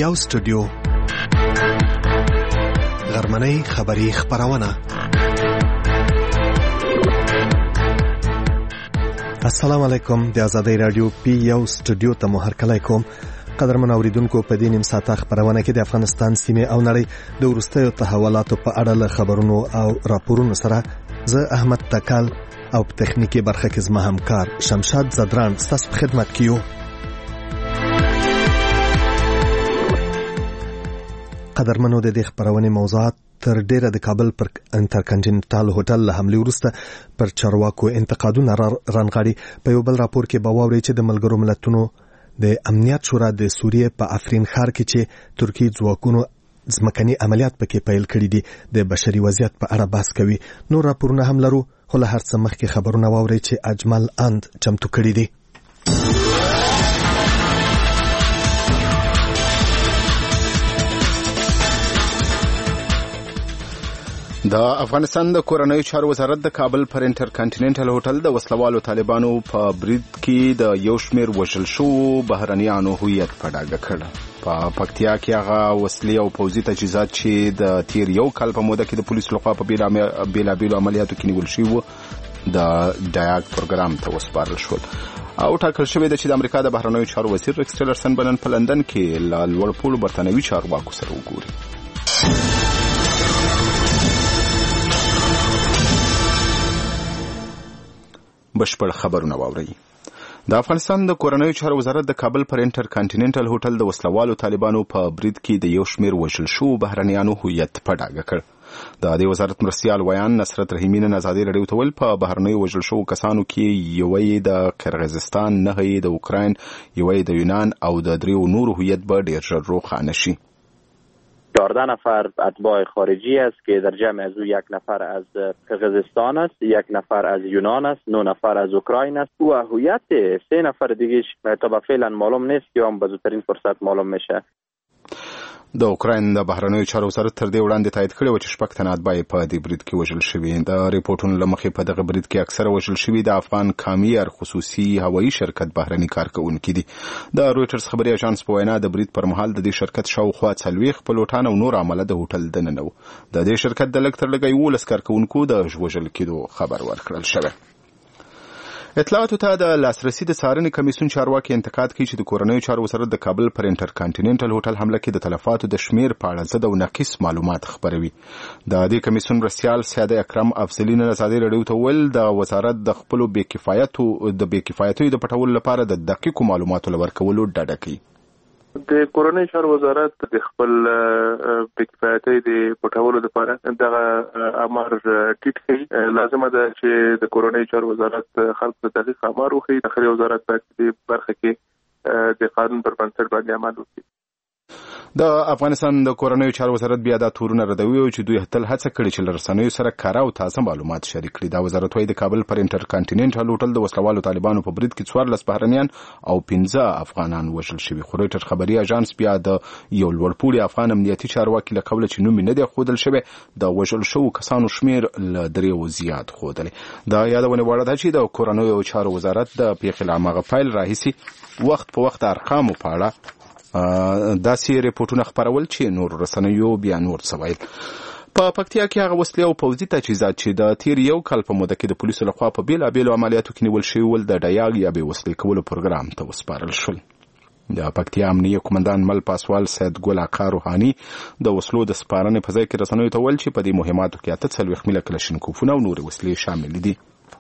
یو سټوډیو غرمنۍ خبری خبرونه. السلام علیکم. د آزادۍ رادیو پی یو سټوډیو ته مو هرکلی کوم. قدرمن اوریدونکو، په دې نیم ساعته خبرونه کې د افغانستان سیمه او نړۍ د وروستیو تحولاتو په اړه له خبرونو او راپورونو سره زه احمد تکال او په تخنیکی برخه کې زما همکار شمشاد زدران ستاسو په خدمت کې یو. قدرمنو، د دې خبرونه موضوعات تر ډیره د کابل پر انټرکنټیننټال هوټل له حمله وروسته پر چارواکو انتقادونه رانغاړي. په یو بل راپور کې به واورئ چې د ملګرو ملتونو د امنیت شورا د سوریې په افرین ښار کې چې ترکی ځواکونو ځمکني عملیات پکې پیل کړي دي د بشري وضعیت په اړه بحث کوي. نور راپورونه هم لرو، خو له هر څه مخکې خبرونه واورئ چې اجمل اند چمتو کړي دي. د افغانستان د کورنیو چارو وزارت د کابل پر انټرکنټیننټل هوټل د وسلوالو طالبانو په برید کې د یو شمېر وژل شوو بهرنیانو هویت په ډاګه کړ. په پکتیا کې هغه وسلې او پوځي تجهیزات چې د تیر یو کال په موده کې د پولیسو لخوا په بیلابیلو عملیاتو کې نیول شوي وو د ډایاک پروګرام ته وسپارل شول او ټاکل شوی دی چې د امریکا د بهرنیو چارو وزیر ریکس ټیلرسن بنن په لندن کې له لوړ پوړو برتانوي چارواکو سره وګوري. بشپړ خبرونه واورئ. د افغانستان د کورنیو چارو وزارت د کابل پر انټرکنټیننټل هوټل د وسلوالو طالبانو په برید کې د یو شمېر وژل شوو بهرنیانو هویت په ډاګه کړ. د دې وزارت مرستیال ویان نصرت رحیمي نن ازادي راډیو ته ویل په بهرنیو وژل شوو کسانو کې یوه د قرغیزستان، نه د اوکراین، یوه د یونان او د دریو نورو هویت به ډېر ژر روښانه شي. 14 نفر اتباع خارجی است که در جمع از او 1 نفر از قرغیزستان است، 1 نفر از یونان است، 9 نفر از اوکراین است و هویت 3 نفر دیگه تا به فعلا معلوم نیست که هم به زودترین فرصت معلوم میشه. د اوکراین د بهرنیو چارو وزارت تر دې وړاندې تایید کړی و چې 6 تنه اتباع په دې برید کې وژل شوي. د ریپورتونو له مخې په دغه برید کې اکثره وژل شوي د افغان کامیر خصوصي هوایي شرکت بهرني کارکونکي دي. د رویټرز خبري اژانس په وینا د برید پر مهال د دې شرکت شاوخوا 40 پلوټان او نور عمله د هوټل دننه وو. د دې شرکت د لږ تر لږه 11 کارکونکو د وژل کېدو خبر ورکړل شوی. اطلاعاتو ته د لاسرسي د څارنې کمیسیون چارواکي انتقاد کوي چې د کورنیو چارو وزارت د کابل پر انټرکنټیننټل هوټل حمله کې د تلفاتو د شمیر په اړه ضد او ناقص معلومات خبروي. د دې کمیسیون مرستیال سیاده اکرم افضلي نن ازادي راډیو ته ویل د وزارت د خپلو بې کفایتیو د پټولو لپاره د دقیقو معلوماتو ورکولو ډاډه کوي. د کورنیو چارو وزارت د خپل بېکفایتۍ د پټولو لپاره دغه امر ټیټ کړي. لازمه ده چې د کورنیو چارو وزارت خلکو ته دقیق امر وکړي. داخلي وزارت باید په دې برخه کې د قانون پر بنسټ باندې عمل وکړي. د افغانستان د کورنیو چارو وزارت بیا دا تورونه ردوي او چې دوی تل هڅه کړې چې له رسنیو سره کاره او تازه معلومات شریک کړي. دا وزارت وايي د کابل پر انټرکنټیننټل هوټل د وسلوالو طالبانو په برید کې 14 بهرنیان او 15 افغانان وژل شوي. خو رویټرز خبري اژانس بیا د یو لوړپوړي افغان امنیتي چارواکي له قبله چې نوم نه دی ښودل شوی د وژل شوو کسانو شمیر له 3 زیات ښودلی. دا یادونه وړ ده چې د کورنیو چارو وزارت د پیښې له هماغه فایل راهیسي وخت په وخت ارقامو په اړه داسې ریپورتونه خبرول چې نور رسنیو بیا نور څه ویل. په پکتیا کې هغه وسلې او پوځي تجهیزات چې د تیر یو کال په موده کې د پولیسو لخوا په بیلابیلو عملیاتو کې نیول شوي ول د ډایاګ یا بې وسلې کولو پروګرام ته وسپارل شول. د پکتیا امنیه قومندان مل پاسوال سید ګل آقا روحاني د وسلو د سپارنې په ځای کې رسنیو ته ویل چې په دې مهماتو کې 48 ملي کلاشینکوفونه او نور وسلې شامل دي.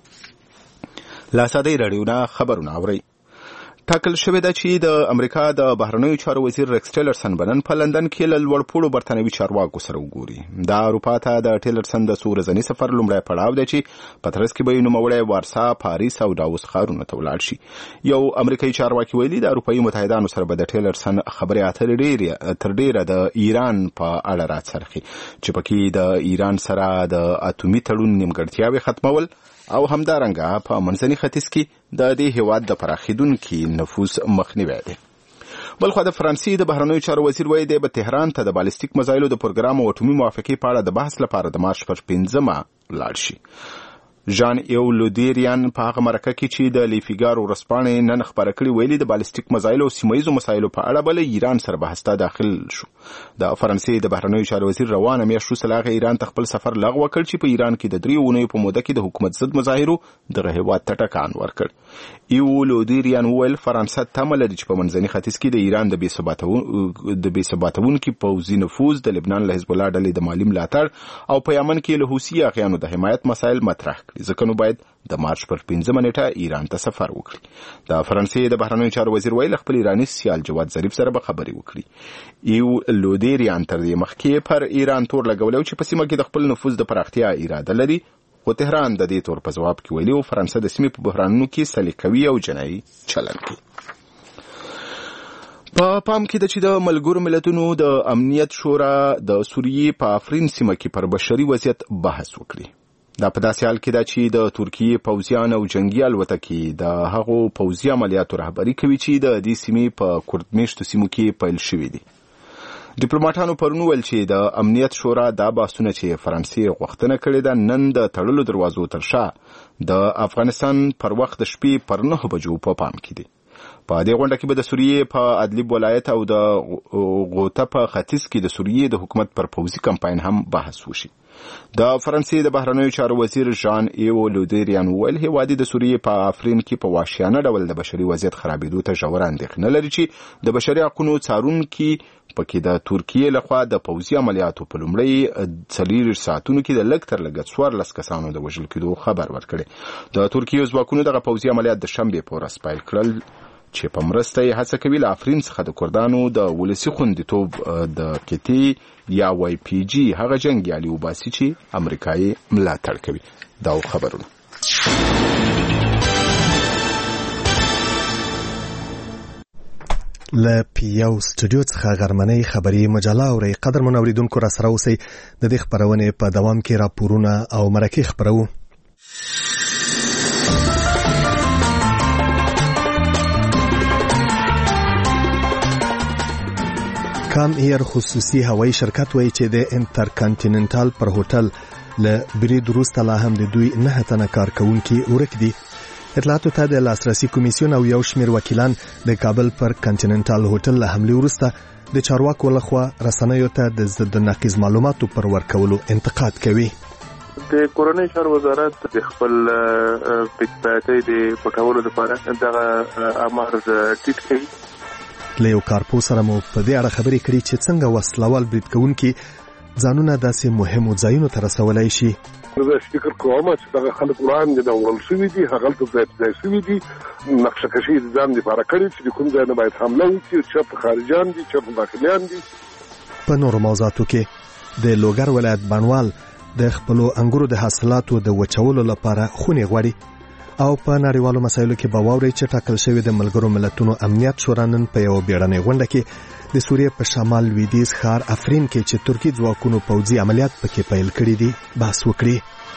لا ساده راډیو نه خبرونه اوري. ټاکل شوی ده چې د امریکا د بهرنیو چارو وزیر ریکس ټیلرسن بنن په لندن کې له لوړ پوړو برتانوي چارواکو سره وګوري. دا اروپا ته د ټیلرسن د څو ورځني سفر لومړی پړاو دی چې په ترڅ کې به یې نوموړی وارسا، پاریس او داووس ښارونو ته ولاړ شي. یو امریکایي چارواکي ویلي د اروپایي متحدانو سره به د ټیلرسن خبرې اترې تر ډیره د ایران په اړه راڅرخي چې پکې د ایران سره د اټومي تړون نیمګړتیاوې ختمول او همدارنګه په منځني ختیځ کې د دې هیواد د پراخیدونکي نفوذ مخنیوی دی. بلخو د فرانسې د بهرنیو چارو وزیر وایي دی به تهران ته د بالستیک میزایلو د پروګرام او اټومي موافقې په اړه د بحث لپاره د مارچ پر 15 لاړ شي. ژان ایو لودریان په هغه مرکه کې چې د لیفیګارو ورځپاڼې نن خبره کړې ویلي د بالستیک میزایلو او سیمایي مسایلو په اړه بل ایران سره بحث ته داخل شو. د فرانسې د بهرنیو چارو وزیر روانه میاشت وروسته هغه ایران ته خپل سفر لغوه کړ چې په ایران کې د 3 اونیو په موده کې د حکومت ضد مظاهرو دغه هیواد ته ټکان ورکړ. ایو لودریان وویل فرانسه تمه لري چې په منځني ختیځ کې د ایران د بې ثباتونکي پوځي نفوذ د لبنان له حزب الله ډلې د مالي ملاتړ او په یمن کې له حوثي اغیانو د حمایت مسایل مطرح کړي، ځکه نو باید د مارچ پر 15 نیټه ایران ته سفر وکړي. د فرانسې د بهرنیو چارو وزیر ویل خپل ایرانی سیال جواد ظریف سره به خبرې وکړي. ایو لودریان تر دې مخکې پر ایران تور لګولو چې په سیمه کې د خپل نفوذ د پراختیا اراده لري، خو تهران د دې تور په ځواب کې ویلي او فرانسه د سیمې په بحرانونو کې سلیقوي او جنایي چلن کوي. په پام کې د چې د ملګرو ملتونو د امنیت شورا د سوریې په افرین سیمه کې پر بشري وضعیت بحث وکړي. دا په داسې حال کې ده چې د ترکیې پوځیان او جنگي الوتکې د هغو پوځي عملیاتو رهبري کوي چې د دې سیمې په کورد میشتو سیمو کې پیل شوي دي. ډیپلوماټانو پرون ویل چې د امنیت شورا دا بحثونه چې فرانسې غوښتنه کړې ده نن د تړلو دروازو تر شا د افغانستان پر وخت د شپې پر 9 بجو په پام کې دي. په دې غونډه کې به د سوریې په ادلیب ولایت او د غوطه په ختیځ کې د سوریې د حکومت پر پوځي کمپاین هم بحث وشي. د فرانسې د بهرنیو چارو وزیر ژان ایو لودریان ویل هیواد د سوریې په افرین کې په وحشیانه ډول د بشري وضعیت خرابېدو ته ژوره اندېښنه لري چې د بشري حقوقو څارونکي پکې د ترکیې لخوا د پوځي عملیاتو په لومړی 40 ساعتونو کې د لږ تر لږه 14 کسانو د وژل کېدو خبر ورکړي. د ترکیې ځواکونو دغه پوځي عملیات د شنبې په ورځ پیل کړل چې په مرسته یې هڅه کوي له افرین څخه د کردانو د ولسي خوندیتوب د کیټي یا وای پی جی هغه جنګیالي وباسي چې امریکا یې ملاتړ کوي. دا خبرونه له پیو سټوډیو څخه غرمنۍ خبري مجله اوري. قدر منوریدونکو را سره اوسئ. د دې خبرونه په دوام کې راپورونه او مرکې خبرو. کام ایر خصوصي هوایي شرکت وایي چې د انټرکانټیننټال پر هوټل له برید وروسته لا هم د دوی 9 تنه کارکونکي ورک دي. اطلاعاتو ته د لاسرسي کمیسیون او یو شمېر وکیلان د کابل پر کانټیننټال هوټل له حملې وروسته د چارواکو لخوا رسنیو ته د ضد نقیض معلوماتو پر ورکولو انتقاد کوي. د کورنۍ چارو وزارت د خپل پټپاتۍ د پټولو لپاره دغه امر ټیټ کړي. له یو کارپو سره مو په دې اړه خبرې کړې چې څنګه وسلوال برید کوونکي ځانونه داسې مهمو ځایونو ته رسولای شي. زه فکر کوم چې دغه خلک وړاندې د ورل شوي دي، هغه ته ځای شوي دي، نقشه کشي د ځان لپاره کړي چې کوم ځای نه باید حمله وکړي، چې خارجيان دي چې داخليان دي. په نورو موضوعاتو کې د لوګر ولایت بانوال د خپل انګورو د حاصلاتو د وچولو لپاره خونې غواړي او په نړیوالو مسایلو کې به واوري چې ټاکل شوی د ملګرو ملتونو امنیت شورا نن په یو بیړنۍ غونډه کې د سوریې په شمال لویدیځ ښار افرین کې چې ترکی ځواکونو پوځي عملیات پکې پیل کړي دي بحث وکړي.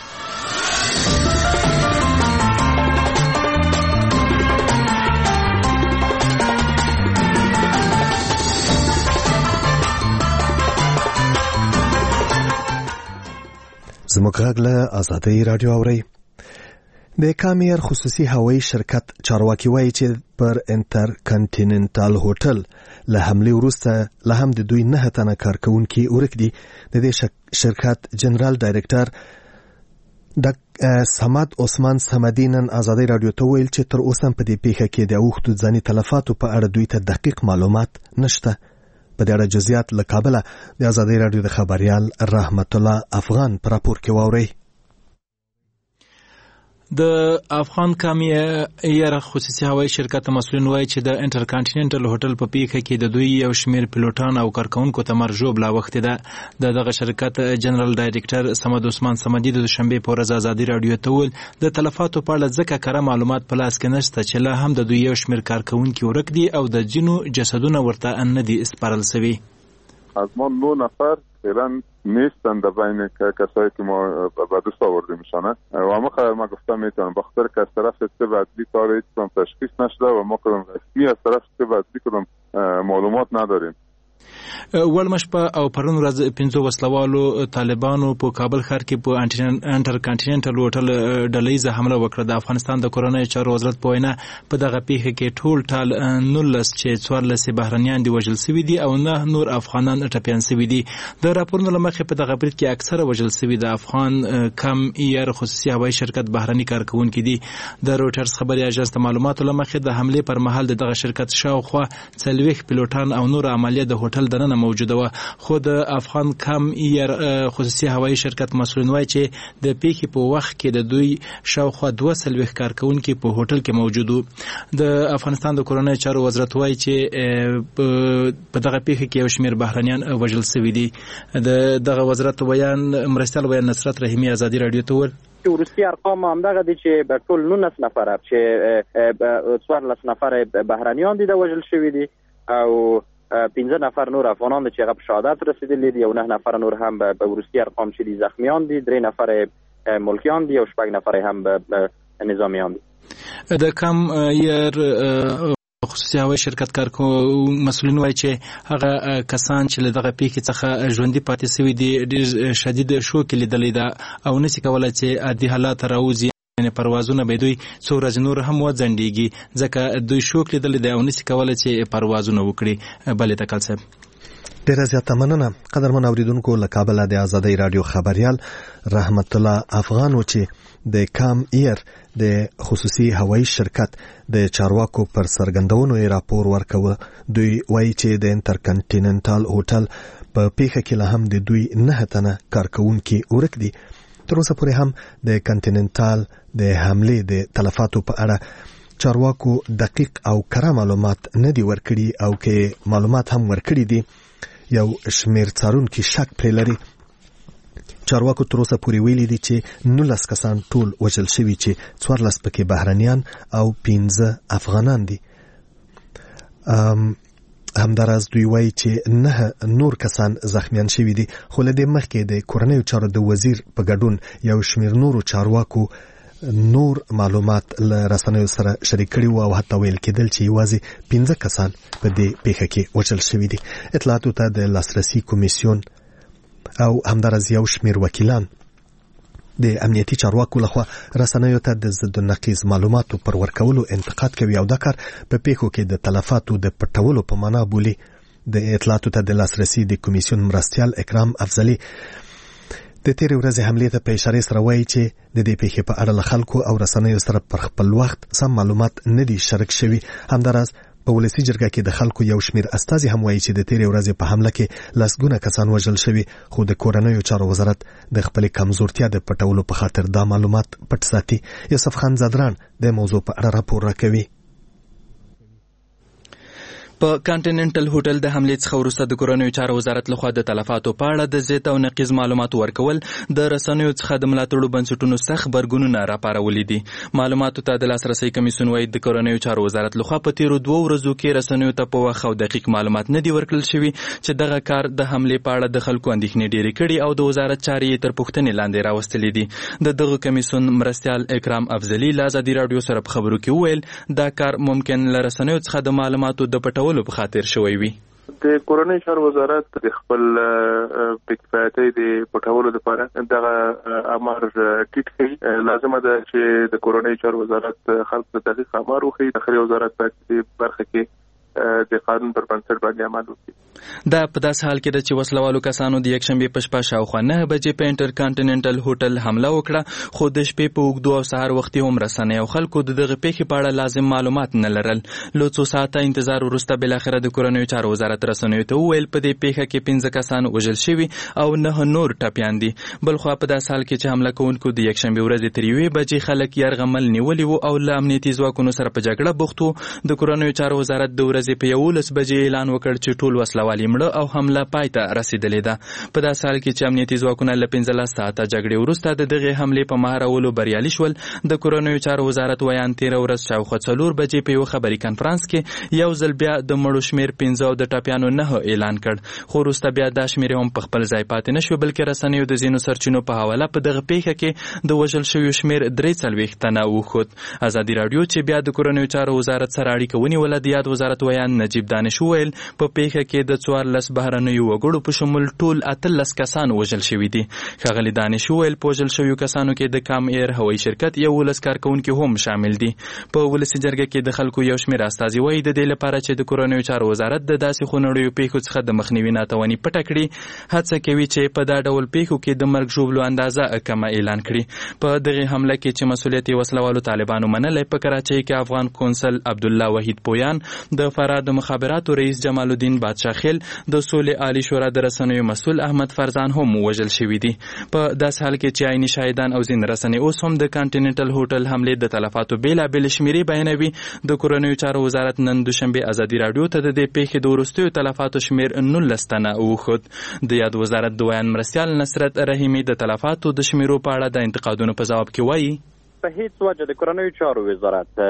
زموږ غږ له آزادۍ رادیو اورئ. د کامیر خصوصي هوایي شرکت چارواکي وایي چې پر انټرکانټیننټال هوټل له حملې وروسته له هم د دوی 9 تنه کارکونکي ورک دي. د دې شرکت جنرال ډایرکټر د سماد عثمان سمدی نن آزادۍ رادیو ته ویل چې تر اوسه په دې پیښه کې د اوښتو ځاني تلفاتو په اړه دوی ته دقیق معلومات نشته. په دې اړه جزئیات له کابل د آزادۍ رادیو د خبريال رحمت الله افغان پر راپور کې واوري. د افغان کامی ایر خصوصي هوایي شرکت مسؤلین وایي چې د انټرکانټیننټل هوټل په پیښه کې د دوی یو شمېر پیلوټان او کارکونکو ته مرجوب لا وخت ده. دغه شرکت جنرال ډایرکټر سمد عثمان سمدی د شنبې په ورځ آزادۍ رادیو ته ویل د تلفاتو په اړه ځکه کره معلومات په لاس کې نشته چې لا هم د دوی یو شمېر کارکونکي ورک دي او د جنو جسدونه ورته نه دي اسپارل شوي. از ما 9 نفر فعلا نیستن در بین کسایی که ما به دست آورده میشانه و ما گفتم میتونم بخاطر که از طرف طب عدلی تا هیچ کدام تشخیص نشده و ما کدام رسمی از طرف طب عدلی کدام معلومات نداریم. وړمه شپه او پرون ورځ 5 وسلوالو طالبانو په کابل ښار کې په انټر کانټیننټل هوټل ډلهیزه حمله وکړه. د افغانستان د کورنیو چارو وزارت په وینا په دغه پیښه کې ټول ټال 19 چې 14 بهرنیان دي وژل شوي دي او 9 نور افغانان ټپیان شوي دي. د راپورونو له مخې په دغه برید کې اکثره وژل شوي د افغان کم ایر خصوصي هوایي شرکت بهرني کارکونکي دي. د روټرز خبري اژانس د معلوماتو له مخې د حملې پر مهال دغه شرکت شاوخوا 40 پیلوټان او نور عملیه د هوټل دننه موجوده و. خو د افغان کم ایر خصوصي هوایي شرکت مسؤلین وایي چې د پیښې په وخت کې د دوی شاوخوا 240 کارکونکي په هوټل کې موجود وو. د افغانستان د کورنیو چارو وزارت وایي چې په دغه پیښه کې یو شمېر بهرنیان وژل شوي دي. دغه وزارت مرستیال ویان نصرت رحیمي ازادي رادیو ته وویل وروستي ارقام همدغه دي چې ټول 19 نفر چې 14 نفر بهرنیان دي د وژل شوي دي او 15 نفر نور افغانان چې هغه په شهادت رسیدلي دي او 9 نفر نور هم به وروستي ارقام چې دي زخمیان دي. 3 نفر ملکیان دي او 6 نفر هم به نظامیان دي. د کم ایر خصوصي هوایي شرکت مسؤلین وایي چې هغه کسان چې له دغه پیښې څخه ژوندي پاتې شوي دي ډېر شدید شوک لیدلی ده او نشي کولی چې عادي حالات راوځي. یعنې پروازونه به دوی څو ورځې نور هم وځنډېږي ځکه دوی شوک لیدلی دی او نشي کولی چې پروازونه وکړي. بلې تکل صاحب ډیره زیاته مننه. قدرمن اوریدونکو له کابل د آزادۍ رادیو خبریال رحمت الله افغان چې د کام ایر د خصوصي هوایي شرکت د چارواکو پر سرګندونو راپور ورکوه. دوی وایي چې د انټر کانټیننټل هوټل په پیښه کې له هم د دوی 9 تنه کارکونکي ورک دي. تر اوسه پورې هم د کانټیننټل د حملې د تلفاتو په اړه چارواکو دقیق او کره معلومات نه دي ورکړي او که معلومات هم ورکړي دي یو شمیر څارونکي شک پرې لري. چارواکو تر اوسه پورې ویلي دي چې 19 کسان ټول وژل شوي چې 14 پکې بهرنیان او 15 افغانان دي. همداراز دوی وایي چې 9 نور کسان زخمیان شوي دي. خو له دې مخکې د کورنیو چارو د وزیر په ګډون یو شمیر نورو چارواکو نور معلومات له رسنیو سره شریک کړي وو او حتی ویل کېدل چې یوازې 15 کسان په دې پیښه کې وژل شوي دي. اطلاعاتو ته د لاسرسي کمیسیون او همداراز یو شمیر وکیلان د امنیتي چارواکو لخوا رسنیو ته د ضد نقیض معلوماتو پر ورکولو انتقاد کوي او دا کار په پیښو کې د تلفاتو د پټولو په معنا بولي. د اطلاعاتو ته د لاسرسي د کمیسیون مرستیال اکرام افضلي د تیرې ورځې حملې ته په اشارې سره وایي چې د دې پیښې په اړه له خلکو او رسنیو سره پر خپل وخت سم معلومات نه دي شریک شوي. همداراز په ولسي جرګه کې د خلکو یو شمیر استازي هم وایي چې د تیرې ورځې په حمله کې لسګونه کسان وژل شوي خو د کورنیو چارو وزارت د خپلې کمزورتیا د پټولو په خاطر دا معلومات پټ ساتي. یوسف خان زادران د موضوع په اړه راپور راکوي. په کانټیننټل هوټل د حملې څخه وروسته د کورنیو چارو وزارت لخوا د تلفاتو په اړه د ضد او نقیض معلومات ورکول د رسنیو څخه د ملاتړو بنسټونو سخت غبرګونونه راپارولي دي. معلوماتو ته د لاسرسي کمیسیون وایي د کورنیو چارو وزارت لخوا په تیرو 2 ورځو کې رسنیو ته په وخت او دقیق معلومات نه دي ورکړل شوي چې دغه کار د حملې په اړه د خلکو اندېښنې ډېرې کړي او د وزارت چارې تر پوښتنې لاندې راوستلې دي. د دغه کمیسیون مرستیال اکرام افضلي له آزادي رادیو سره په خبرو کې وویل دا کار ممکن له رسنیو څخه د معلوماتو د پټولو په خاطر شوی وي. د کورنیو چارو وزارت د خپل بکفایتۍ د پټولو لپاره دغه امر ټیټ کړي. لازمه ده چې د کورنیو چارو وزارت خلکو ته دقیق امر وکړي. داخلي وزارت په دې برخه کې د قانون پر بنسټ باندې عمل وکړي. دا په داس حال کې چې وسلوالو کسانو د یکشنبه په شپه شاوخوا 9 بجې په انټر کانټیننټل هوټل حمله وکړه خو د شپې په اوږدو او سهار وختي هم رسنۍ او خلکو دغه پیښې په اړه لازم معلومات نه لرل. له څو ساعته انتظار وروسته بالاخره د کورنیو چارو وزارت رسنیو ته وویل په دې پیښه کې 15 کسان وژل شوي او 9 نور ټپیان دي. بلخوا په داس حال کې چې حمله کوونکو د یکشنبه ورځې تر 1 بجې خلک یرغمل نیولي وو او له امنیتي ځواکونو سره په جګړه بوخت وو. د کورنیو چارو وزارت د ورځې په 11 بجې اعلان وکړ چې ټول وسلوال مړه او حمله پای ته رسیدلې ده. په داسې حال کې چې امنیتي ځواکونه له 15 ساعته جګړې وروسته د دغې حملې په مهارولو بریالي شول. د کورنیو چارو وزارت ویان 13 ورځ شاوخوا 4 بجې په یو خبري کانفرنس کې یو ځل بیا د مړو شمیر 15 او د ټپیانو 9 اعلان کړ. خو وروسته بیا دا شمیر هم په خپل ځای پاتې نشو بلکې رسنیو د ځینو سرچینو په حواله په دغه پیښه کې د وژل شویو شمیر 43 تنه وښود. آزادي رادیو چې بیا د کورنیو چارو وزارت سره اړیکه ونیوله د یاد وزارت ویان نجیب دانش وویل په پیښه کې د 14 بهرنیو وګړو په شمول ټول 18 کسان وژل شوي دي. ښاغلي دانش وویل په وژل شویو کسانو کې د کام ایر هوایي شرکت 11 کارکونکي هم شامل دي. په ولسي جرګه کې د خلکو یو شمېر استازي وایي د دې لپاره چې د کورنیو چارو وزارت د داسې خونړیو پیښو څخه د مخنیوي ناتواني پټه کړي، هڅه کوي چې په دا ډول پیښو کې د مرګ ژوبلو اندازه کمه اعلان کړي. په دغه حمله کې چې مسؤلیت یې وسلوالو طالبانو منلی، په کراچۍ کې افغان قونسل عبدالله وحید پویان، د فرار د مخابراتو رئیس جمال الدین بادشاه خیل، د سولې عالی شورا د رسنیو مسؤل احمد فرزان هم وژل شوي دي. په داسې حال کې چې عیني شاهدان او ځینې رسنۍ اوس هم د کانټیننټل هوټل حملې د تلفاتو بېلابېلې شمېرې بیانوي. د کورنیو چارو وزارت نن دوشنبې ازادي راډیو ته د دې پیښې د وروستیو تلفاتو شمېر 19 تنه وښود. د یاد وزارت د ویان مرستیال نصرت رحیمي د تلفاتو د شمېرو په اړه د انتقادونو په ځواب کې وایي په هیڅ وجه د کورنیو چارو وزارت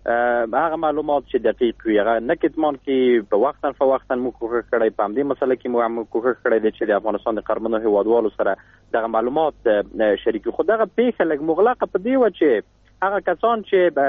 هغه معلومات چې دقیق وي هغه نه کتمان کې په وختن فوختن مو کوښښ کړی په همدې مسله کې مو کوښښ کړی دی چې د افغانستان د قرمنو هیوادوالو سره دغه معلومات شریکي. خو دغه پیښه لږ مغلقه په دې وه چې هغه کسان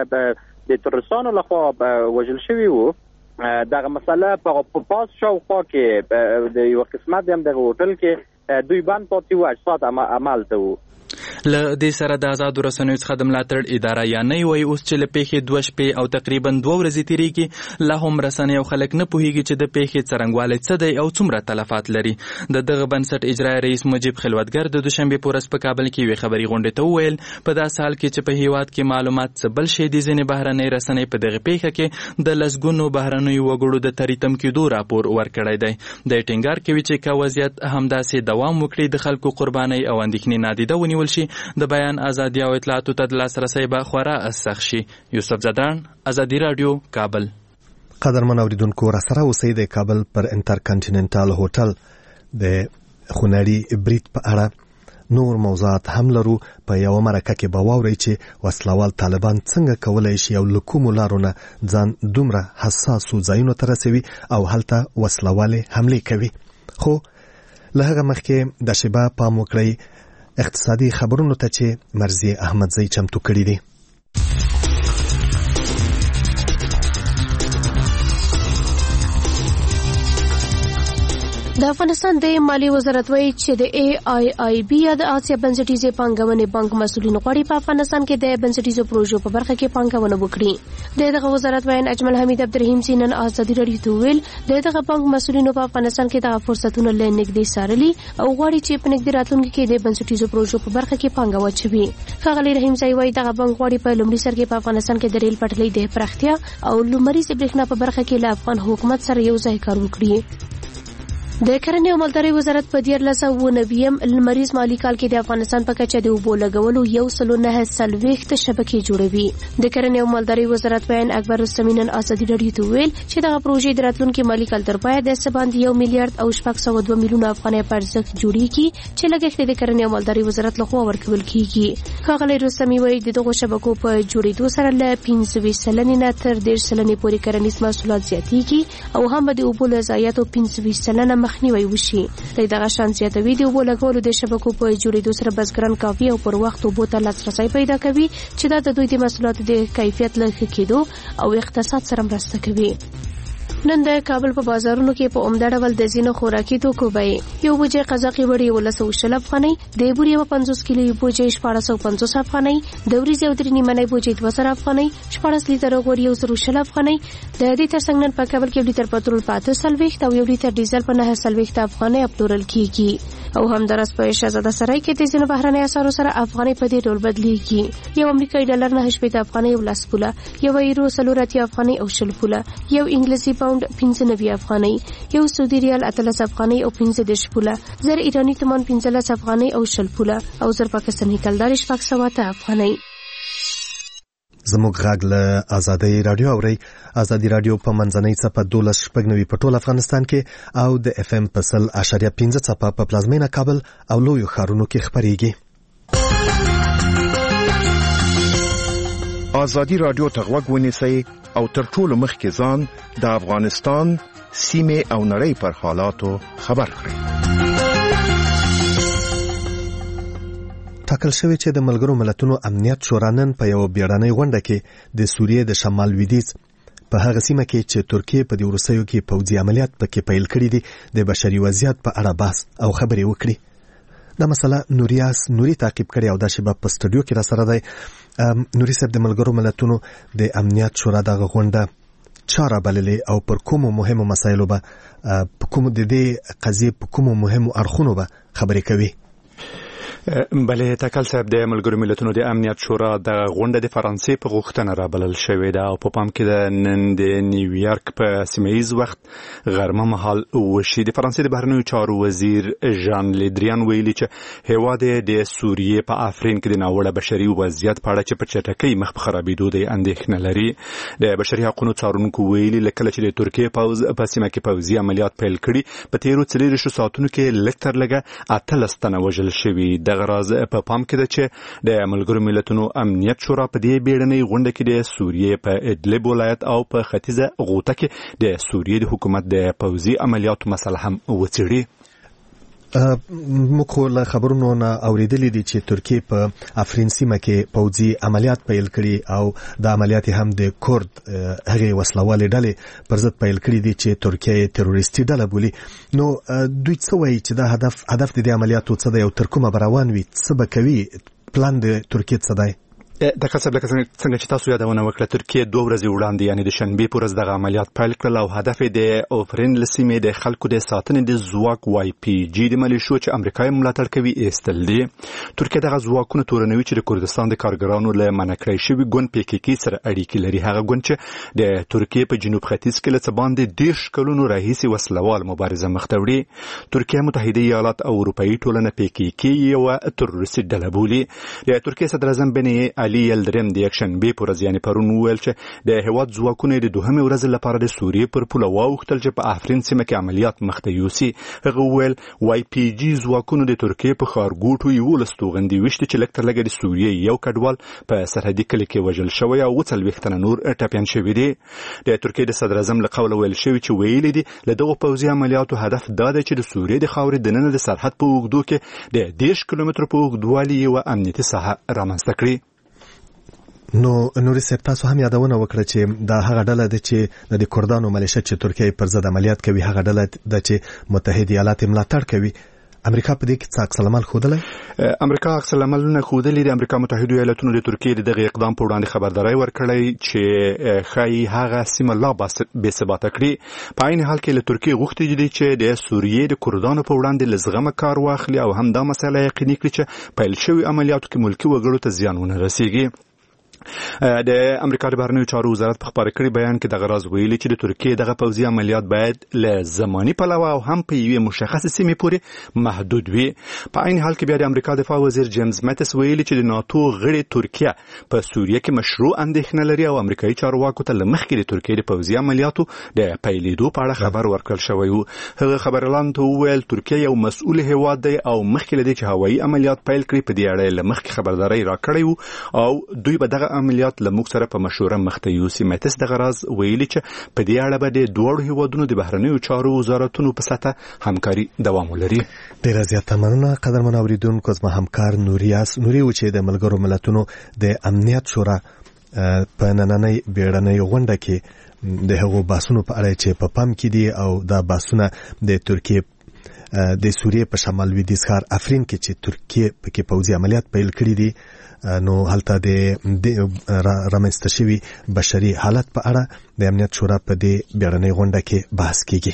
چې د تروریستانو لخوا وژل شوي وو دغه مسله په پاس شاوخوا کې د یو قسمت هم دغه هوټل کې دوی بند پاتې وو، اجساد عمل ته وو. له دې سره د آزادو رسنیو څخه د ملاتړ اداره یا نه وایي اوس چې له پیښې 2 شپې او تقریبا 2 ورځې تېرېږي، لا هم رسنۍ او خلک نه پوهېږي چې د پیښې څرنګوالی څه دی او څومره تلفات لري. د دغه بنسټ اجرایي رئیس مجیب خلوتګر د دوشنبې په ورځ په کابل کې یوې خبري غونډې ته وویل په داسې حال کې چې په هیواد کې معلومات څه بل شی دي، ځینې بهرنۍ رسنۍ په دغه پیښه کې د لسګونو بهرنیو وګړو د تریتم کېدو راپور ورکړی دی. د ټینګار کوي چې که وضعیت همداسې دوام وکړي د خلکو قربانۍ او اندېښنې نادیده ونیول شي، د بیان ازادي او اطلاعاتو ته د لاسرسی به خورا سخت شي. یوسف زدران، ازادي راډیو، کابل. قدرمن اوریدونکو را سره اوسئ د کابل پر انټر کانټیننټل هوټل د خونړي برید په اړه نور موضوعات هم لرو. په یو مرکه کې به واورئ چې وسلوال طالبان څنګه کولای شي او له کومو لارو نه ځان دومره حساسو ځایونو ته رسوي او هلته وسلوالې حملې کوي. خو له هغه مخکې د شیبه پام وکړئ اقتصادي خبرونو ته چې مرزي احمدزی چمتو کړي دي. د افغانستان د مالی وزارت وایي چې د AIIB یا د آسیا بنسټیزې پانګونې بانک مسؤلین غواړي په افغانستان کې د بنسټیزو پروژو په برخه کې پانګونه وکړي. دغه وزارت وایي اجمل حمید عبدالرحیم سینن ازادي راډیو ته ویل دغه بانک مسؤلینو په افغانستان کې دغه فرصتونه له نږدې څارلي او غواړي چې په نږدې راتلونکي کې د بنسټیزو پروژو په برخه کې پانګه واچوي. ښاغلي رحیم زئی وایي دغه بانک غواړي په لومړي سر کې په افغانستان کې د ریل پټلۍ د پراختیا او لمریز برېښنا په برخه کې له افغان حکومت سره یو ځای کار وکړي. د کرنې او مالدارۍ وزارت په 1490 لمریز مالی کال کې د افغانستان په کچه د اوبو لګولو 1.9 شبکې جوړوي. د کرنې او مالدارۍ وزارت بیان اکبر رستمی نن ازادي راډیو ته ویل چې دغه پروژې د راتلونکي مالی کال تر پایه د سباند 1 میلیارډ او 602 میلیونه افغانۍ په ارزښت جوړیږي چې لګښت د کرنې او مالدارۍ وزارت لخوا ورکول کیږي. ښاغلی رستمی وایي د دغو شبکو په جوړېدو سره له 25% نه تر 10% پورې کرنیز محصولات زیاتېږي او هم د اوبو له ضایعاتو 25% مخنیوي وشي. دغه شان زیاتوي د اوبو لګولو د شبکو په جوړېدو سره بزګران کافي او پر وخت اوبو ته لاسرسی پیدا کوي چې دا د دوی د محصولاتو د کیفیت له ښه کېدو او اقتصاد سره مرسته کوي. نن د کابل په بازارونو کې په عمده ډول د ځینو خوراکي توکو بیې یو بوجۍ قزاقي وړۍ 1120 افغانۍ، د بورې 50 کیلو بوجۍ 1450 افغانۍ، د وریځې او درې نیمنۍ بوجۍ 2000 افغانۍ، 14 لیتره غوړي 120 افغانۍ. د دې ترڅنګ نن په کابل کې 1 لیتر پټرول په 840 او 1 لیتر ډیزل په 940 افغانۍ پلورل کیږي. او همدارس په شهزاده سرای کې د ځینو بهرنۍ اسعارو سره افغانۍ په دې ډول بدلیږي. یو امریکایي ډالر 9 افغانۍ او 10 پوله، یو یورو 4 افغانۍ او 20 پوله، یو انګلیسي پاوند 95 افغانۍ، یو سعودي ریال 13 افغانۍ او 15 پوله، زر ایرانی تومان 15 افغانۍ او 20 پوله او زر پاکستاني کلدار 600 افغانۍ. زموږ غږ له ازادي راډیو اوري. ازادي راډیو په منځنۍ څپه 12.9 په ټول افغانستان کې او د FM په 100.5 څپه په پلازمینه کابل او لویو ښارونو کې خبريږي. ازادي راډیو ته غوږ ونیسئ او تر ټولو مخکې ځان د افغانستان سیمه او نړۍ پر حالاتو خبر کړئ. ټاکل شوی چې د ملګرو ملتونو امنیت شورا نن په یو بیړنۍ غونډه کې د سوریې د شمال لویدیځ په هغه سیمه کې چې ترکیه په دې وروستیو کې پوځي عملیات پکې پیل کړي دي د بشري وضعیت په اړه بحث او خبرې وکړي. دا مسله نوري تعقیب کړي او دا شی په سټوډیو کې را سره دی. نوري صاحب د ملګرو ملتونو د امنیت شورا دغه غونډه چاره بللې او پر کومو مهمو مسایلو به په کومو د دې قضیې په کومو مهمو اړخونو به خبرې کوي؟ بله تکل صاحب د ملګرو ملتونو د امنیت شورا د غونډه د فرانسې په غوښتنه رابلل شوې ده او په پام کې د نن د نیویارک په سیمه‌ایز وخت غرمه مهال وشي. د فرانسې د بهرنیو چارو وزیر ژان لیدریان ویلي چې هیواد د سوریې په آفرین کې د ناوړه بشري وضعیت په اړه چې په چټکۍ مخ په خرابېدو دی اندېښنه لري. د بشري حقوقو څارونکو ویلي لکه چې د ترکیې پوځ په سیمه کې پوځي عملیات پیل کړي په تیرو 24 ساعتونو کې لږ تر لږه 18 تنه وژل شوي. دغه راز په پام کې ده چې د ملګرو ملتونو امنیت شورا په دې بیړنۍ غونډه کې د سوریې په ادلب ولایت او په ختیځه غوطه کې د سوریې د حکومت د پوځي عملیاتو مسله هم وڅېړي. موږ له خبرونو نه اوریدلې دي چې ترکیه په آفرین سیمه کې پوځي عملیات پیل کړي او د عملیات هم د کورد هغه وسلوالې ډلې پر ضد پیل کړي دي چې ترکیه تروریستي ډله بولي. نو دوی څه وایي چې دا هدف د عملیاتو څه دی او تر کومه روان وي، څه به کوي، پلان د ترکیه څه دی؟ د کسب لکه څنګه چې تاسو یادونه وکړه ترکیه 2 ورځې وړاندې یعنی د شنبې پر ورځ د عملیات پیل کړل او هدف د آفرین لسیمې د خلکو د ساتنې د ځواک وای پی جی د ملیشو چې امریکای ملاتړ کوي ایستل دي. ترکیه دغه ځواکونه تورنوي چې د کردستان د کارګرانو له منکړې شوی ګوند پی کی کی سره اړیکې لري. هغه ګوند چې د ترکیه په جنوب ختیځ کې له باندې 10 کلونو راهیسې وسلوال مبارزه مخ ته وړي. ترکیه متحده ایالات او اروپאי ټولنه پی کی کی یو تروریستي ډله بولي. د ترکیه صدر اعظم بن علي یلدریم د شنبې پر ورځ یعنی پرون ویل چې د هیواد ځواکونه د دوهمې ورځې لپاره د سوریې پر پوله واوښتل چې په آفرین سیمه کې عملیات مخ ته یوسي. هغه ویل وای پی جی ځواکونه د ترکیې په ښارګوټو 11 توغندي وشته چې لږ تر لږه د سوریې یو کډوال په سرحدي کلي کې وژل شوی او 40 تنه نور ټپیان شوي دي. د ترکیې د صدر اعظم له قوله ویل شوی چې ویلي دي له دغه پوځي عملیاتو هدف دا دی چې د سوریې د خاورې دننه د سرحد په اوږدو کې د 10 کیلومترو په اوږدوالي یو امنیتي ساحه رامنځته کړي. نو نوري صاحب تاسو هم یادونه وکړه چې دا هغه ډله ده چې د کردانو ملیشه چې ترکیه پر ضد عملیات کوي هغه ډله ده چې متحده ایالات ملاتړ کوي. امریکا په دې کې څه عکس العمل ښودلی؟ امریکا عکس العملونه ښودلي د امریکا متحده ایالاتونو د ترکیې د دغه اقدام په وړاندې خبرداری ورکړی چې ښایي هغه سیمه لا بې ثباته کړي. په عین حال کې له ترکیې غوښتي دي چې د سوریې د کردانو په وړاندې له زغمه کار واخلي او هم دا مسله یقیني کړي چې پیل شوي عملیاتو کې ملکي وګړو ته زیان ونه رسیږي. د امریکا د بهرنیو چارو وزارت په خبري کړي بیان کې دغه راز ویلي چې د ترکیې دغه پوځي عملیات باید له زماني پلوه او هم په یوې مشخصه سیمې پورې محدود وي. په عین حال کې بیا د امریکا دفاع وزیر جیمز ماتس ویلي چې د ناتو غړي ترکیه په سوریه کې مشروع اندېښنه لري او امریکایي چارواکو ته مخکې د ترکیې د پوځي عملیاتو د پیلېدو په اړه خبر ورکړل شوی و. هغه خبرلاند ته وویل ترکیه یو مسؤل هیواد دی او مخکې لدی چې هوایي عملیات پیل کړي په دې اړه له مخکې خبرداري راکړی وو او دوی به دغه عملیات له موږ سره په مشوره مخته یوسي. ماتس دغه راز ویلي چې په دې اړه به د دوړو هیوادونو د بهرنیو چارو وزارتونو په سطح همکاري دوام ولري. ډیره زیاته مننه قدرمن اوریدونکو. زما همکار نوري و چې د ملګرو ملتونو د امنیت شورا په نننۍ بیړنۍ غونډه کې د هغو بحثونو په اړه چې په پام کې دي او دا بحثونه د ترکیې د سوریې په شمال لویدیځ ښار آفرین کې چې ترکیه پکې پوځي عملیات پیل کړي دي نو هلته د رامنځته شوي بشري حالت په اړه د امنیت شورا په دې بیړنۍ غونډه کې بحث کیږي.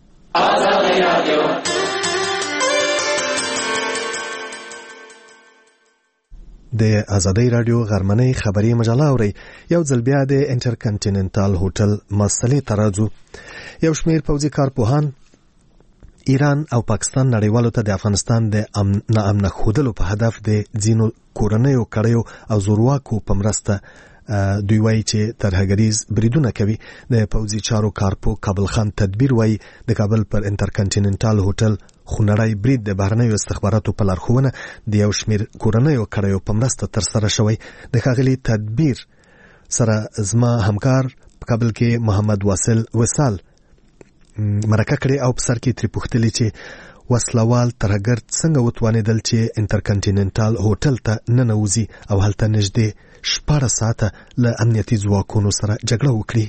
د ازادۍ رادیو غرمنۍ خبري مجله اوري. یو ځل بیا د انټرکنټیننټال هوټل مسلې ترازو. یو شمیر پوځي کارپوهان ایران او پاکستان نړیوالو ته د افغانستان د ناامن ښودلو په هدف د ځینو کورنیو کړیو او زورواکو په مرسته دوی وایي چې ترهګریز بریدونه کوي. د پوځي چارو کارپو کابل خان تدبیر وایي د کابل پر انټرکنټیننټال هوټل خونړی برید د بهرنیو استخباراتو په لارښوونه د یو شمیر کورنیو کړیو په مرسته ترسره شوی. د ښاغلي تدبیر سره زما همکار په کابل کې محمد وصال مرکه کړې او په سر کې ترې پوښتلې چې وسلوال ترهګر څنګه وتوانېدل چې انټرکنټیننټال هوټل ته ننوځي او هلته نږدې 14 ساعته له امنیتي ځواکونو سره جګړه وکړي.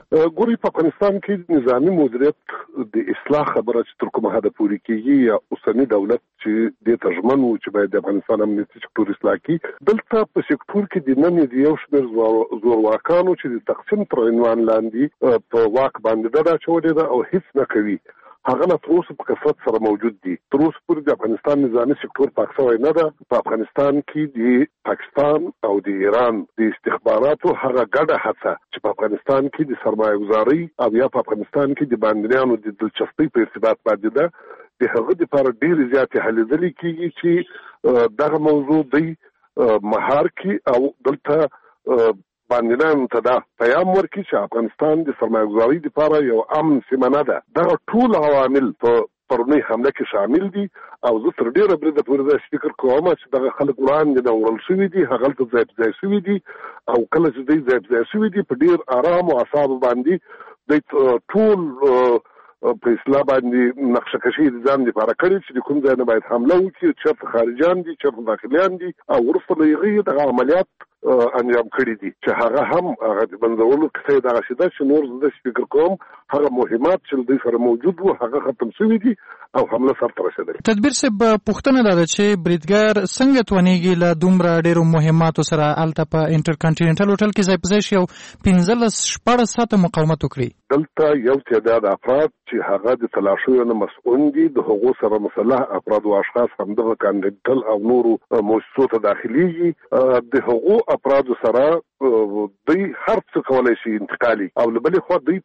ګوري په افغانستان کې نظامی مدیریت د اصلاح خبره چې تر کومه حد پورې کیږي یا اوسنی دولت چې د ترجمن و چې باید د افغانستان امنیتي سکتور اصلاح کړي دلته په سکتور کې د نن د یو شمېر زورواکانو چې د تقسیم پر عنوان لاندې په واک باندې دا چولې ده او هیڅ نه کوي هغه نه تر اوسه په کثرت سره موجود دي. تر اوسه پورې د افغانستان نظامي سکتور پاک شوی نه ده. په افغانستان کې د پاکستان او د ایران د استخباراتو هغه ګډه هڅه چې په افغانستان کې د سرمایه گذاري او یا په افغانستان کې د باندنیانو د دلچسپۍ په ارتباط باندې ده د هغه لپاره ډېرې زیاتې هلې ځلې کېږي چې دغه موضوع دی مهار کې او دلته باندې ته دا پیغام ورکړي چې افغانستان د سرمایه گذاري لپاره یو امن سیمه نه ده. دغه ټول عوامل په پرونی حمله کې شامل دي او زه تر ډیره بریده پورې دا فکر کوم چې دغه خلک وړاندې د وړل شوي دي هغه ته ځای شوي دي او کله چې دوی ځای شوي دي په ډیر آرام او اعصاب باندې د ټول په اصلاح باندې نقشه کشي د ځان لپاره کړي چې کوم ځای نه باید حمله وکړي چې خارجيان دي چې داخليان دي او ورسره یې د عملیات انجام کړي دي چې هغه هم هغه د بندولو کې دا شیده چې نور د فکر کوم هغه مهمات چې دوی سره موجود وو هغه ختم شوي دي او حمله سره رسیدلې. تدبیر سب پښتنه ده چې بریدګر څنګه توانیږي له دومره ډیرو مهماتو سره الته په انټرکانټیننټل هوټل کې ځای په ځای شي او 15 ساعته مقاومت وکړي. دلته یو تعداد افراد چې هغه د تلاشیو نه مسؤل دي د هغو سره مسلح افراد او اشخاص هم دغه کانټیننټل او نورو مؤسسو ته داخليږي د هغو افراد سره دوی هر څه کولای شي انتقالي او لبلې خو دوی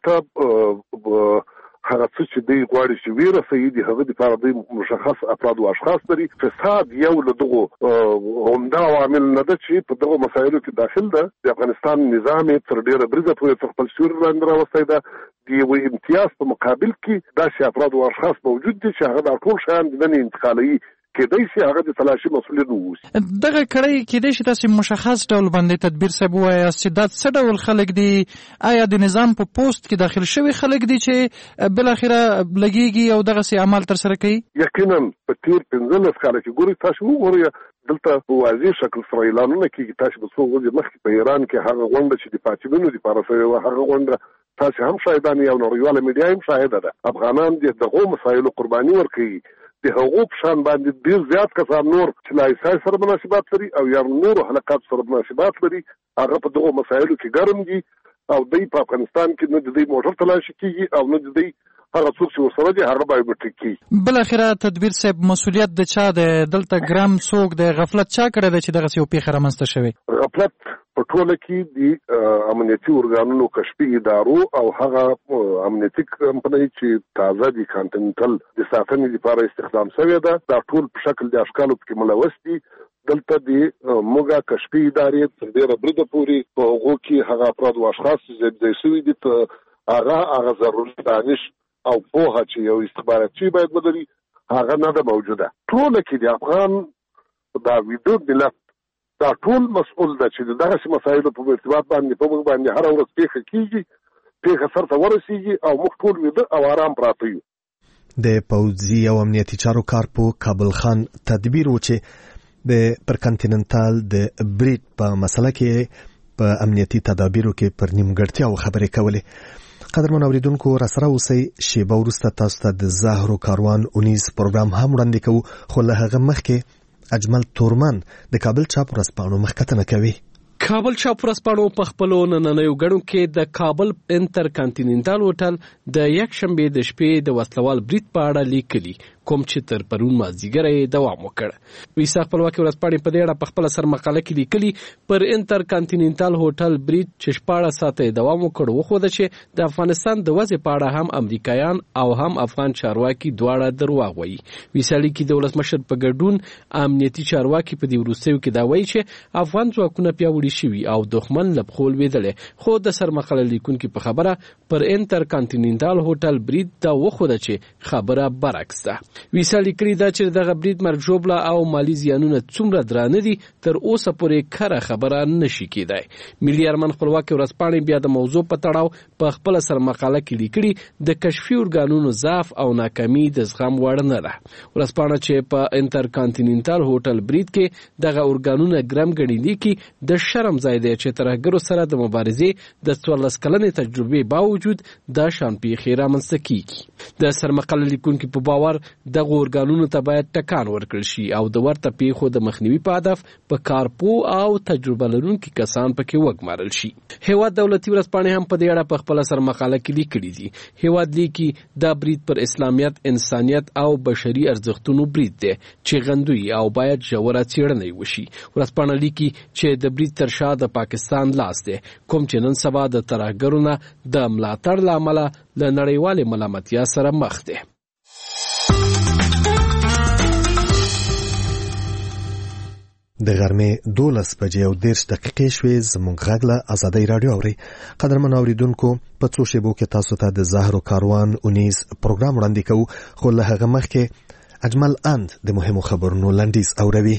ته هغه څه چې دوی غواړي چې ویره سيدي هغه د لپاره دوی مشخص افراد او اشخاص لري. فساد یو له دغه عمده عوامل نه ده چې په دغه مسایلو کې داخل ده. د افغانستان نظام تر ډیره بریده پورې خپل سیوري لاندې راوستی ده. د یو امتیاز په مقابل کې داسې افراد او اشخاص موجود دي چې هغه د ټول شیان د نن انتقالي کېدای شي هغه د تلاشي مسؤلیت ووسي. دغه کړی کېدای شي تاسو مشخص ډول باندې تدبیر صاحب وایاست چې دا څه ډول خلک دي آیا د نظام په پوسټ کې داخل شوی خلک دي چې بل اخره لګيږي او دغه سي عمل تر سره کوي؟ یقینا په تیر 15 کال کې ګوري تاسو وګورئ دلته په واضح شکل سره اعلانونه کیږي تاسو به څو ورځې مخکې په ایران کې هغه غونډه چې د پاتېدونکو لپاره سوی هغه غونډه تاسو هم شاهدان یو نړیواله میډیا هم شاهده ده. افغانان دغه مسایلو قرباني ورکوي د حقوق شان باندې ډیر زیات کسان نور چې لا ایسای سره مناسبات لري او یا نور حلقات سره مناسبات لري هغه په دغه مسایلو کې ګرم دي او دوی په افغانستان کې نه د دوی موټر تلاشي کیږي او نه د دوی هغه څوک چې ورسره دي هغه بایومټریک کیږي. بل اخره تدبیر صاحب مسؤلیت د چا ده دلته ګرام څوک د غفلت چا کړی ده چې دغه یو پیښه رامنځته شوی؟ غفلت په ټوله کې د امنیتي ارګانونو کشفي ادارو او هغه امنیتي کمپنۍ چې تازه دي کانټیننټل د ساتنې لپاره استخدام شوی ده دا ټول په شکل د اشکالو کې ملوث دي. دلته د موګه کشفي ادارې تر ډیره بریده پورې په هغو کې هغه افراد او اشخاص چې ځای شوي دي هغه ضروري دانش او پوهه چې یو استخباراتي باید بدلي هغه نه ده موجوده. ټول کې د افغان دا ویډیو ملت دا ټول مسؤل ده چې دغه مسایلو په ارتباط باندې په موږ باندې هر ورځ پیښه کیږي پیښه سره ورسیږي او موږ ټول ویده او آرام پراته یو. د پوځي او امنیتي چارو کارپو کابل خان تدبیر و چې د پر کانټیننټال د بریټ په مسله کې په امنیتي تدابیرو کې پر نیمګړتیاو خبرې کولې. قدرمن اوریدونکو را سره اوسئ شیبه وروسته تاسو ته د زهرو کاروان اونیز پروګرام هم وړاندې کوو خو له هغه مخکې اجمل تورمن د کابل چاپ ورځپاڼو مخکتنه کوي. کابل چاپ ورځپاڼو په خپلو نننیو غړو کې د کابل انټر کانټیننټال هوټل د یکشنبه د شپې د وسلوال بریټ په اړه لیکلي کوم چې تر پرون مازیګر یې دوام وکړ. ویسا خپلواکي ورځپاڼې په دې اړه په خپل سر مقاله کې لیکلي پر انټر کانټیننټال هوټل بریټ چې 14 ساعته دوام وکړ وخوده چې د افغانستان د وضع په اړه هم امریکایان او هم افغان چارواکي دواړه درواغ وایي. ویسا لیکي د ولسمشر په ګډون امنیتي چارواکي په دې وروستیو کې دا وایي چې افغان ځواکونه پیاوړي شوي او دښمن لبخول ویدلې خو د سر مقاله لیکونکو په خبره پر انټر کانټیننټال هوټل بریټ دا وخوده چې خبره برعکس ده. ویسا لیکلي دا چې دغه برید مرګ ژوبله او مالی زیانونه څومره درانه دي تر اوسه پورې کره خبره نشي کېدای. ملي ارمان خپلواکي ورځپاڼې بیا د موضوع په تړاو په خپله سرمقاله کې لیکلي د کشفي ارګانونو ضعف او ناکامي د زغم وړ نه ده. ورځپاڼه چې په انټرکانټیننټل هوټل برید کې دغه ارګانونه ګرم ګڼي لیکي د شرم ځای دی چې ترهګرو سره د مبارزې د 14 کلنې تجربې باوجود دا شان پیښې رامنځته کیږي. د سرمقاله لیکونکي په باور دغه ارګانونو ته باید ټکان ورکړل شي او د ورته پیښو د مخنیوي په هدف په کارپوه او تجربه لرونکي کسان پکې وګمارل شي. هیواد دولتي ورځپاڼې هم په دې اړه په خپله سرمقاله کې لیکلي دي. هیواد لیکي دا برید پر اسلامیت، انسانیت او بشري ارزښتونو برید دی چې غندوي او باید ژوره څېړنه وشي. ورځپاڼه لیکي چې د برید تر شا د پاکستان لاس دی، کوم چې نن سبا د ترهګرو نه د ملاتړ له امله له نړیوالې ملامتیا سره مخ دی. د غرمې 12:30 شوې. زموږ غږ له ازادۍ راډیو اوري. قدرمن اوریدونکو، په څو شیبو کې تاسو ته د زهرو کاروان اونیز پروګرام وړاندې کوو، خو له هغه مخکې اجمل اند د مهمو خبرونو لنډیز اوروي.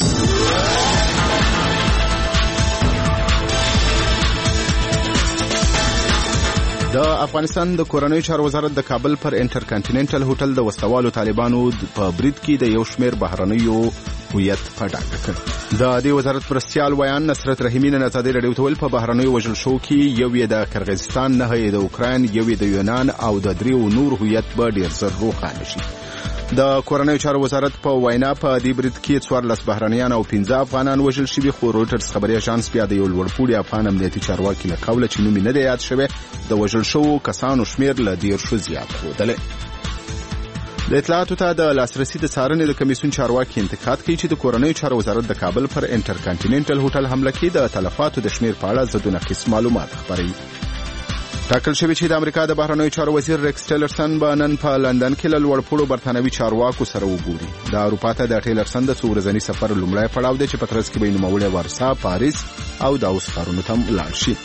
د افغانستان د کورنیو چارو وزارت د کابل پر انټرکانټیننټل هوټل د وسلوالو طالبانو په برید کې د یو شمېر بهرنیو هویت په ډاګه کړ. د دې وزارت مرستیال ویان نصرت رحیمي نن ازادۍ راډیو ته ویل په بهرنیو وژل شوو کې یو یې د کرغیزستان، 9 یې د اوکراین، یو یې د یونان او د 3 نور هویت به ډېر زر روښانه شي. د کورنیو چارو وزارت په وینا په دې برید کې 14 بهرنیان او 15 افغانان وژل شوي، خو رویټرز خبري اژانس بیا د یو لوړپوړي افغان امنیتي چارواکي له قوله چې نوم یې نه دی یاد شوی د وژل شوو کسانو شمېر له 10 زیات ښودلی. د اطلاعاتو ته د لاسرسي د څارنې د کمیسیون چارواکي انتقاد کوي چې د کورنیو چارو وزارت د کابل پر انټرکانټیننټل هوټل حمله کې د تلفاتو د شمېر په اړه ضدونقیص معلومات خپروي. ټاکل شوی چې د امریکا د بهرنیو چارو وزیر ریکس ټیلرسن به نن په لندن کې له لوړپوړو برتانوي چارواکو سره وګوري. د اروپا ته د ټیلرسن د څو ورځني سفر لومړی پړاو دی چې په ترڅ کې به یې نوموړی ورسا، پاریس او داوس ښارونو ته لاړ شي.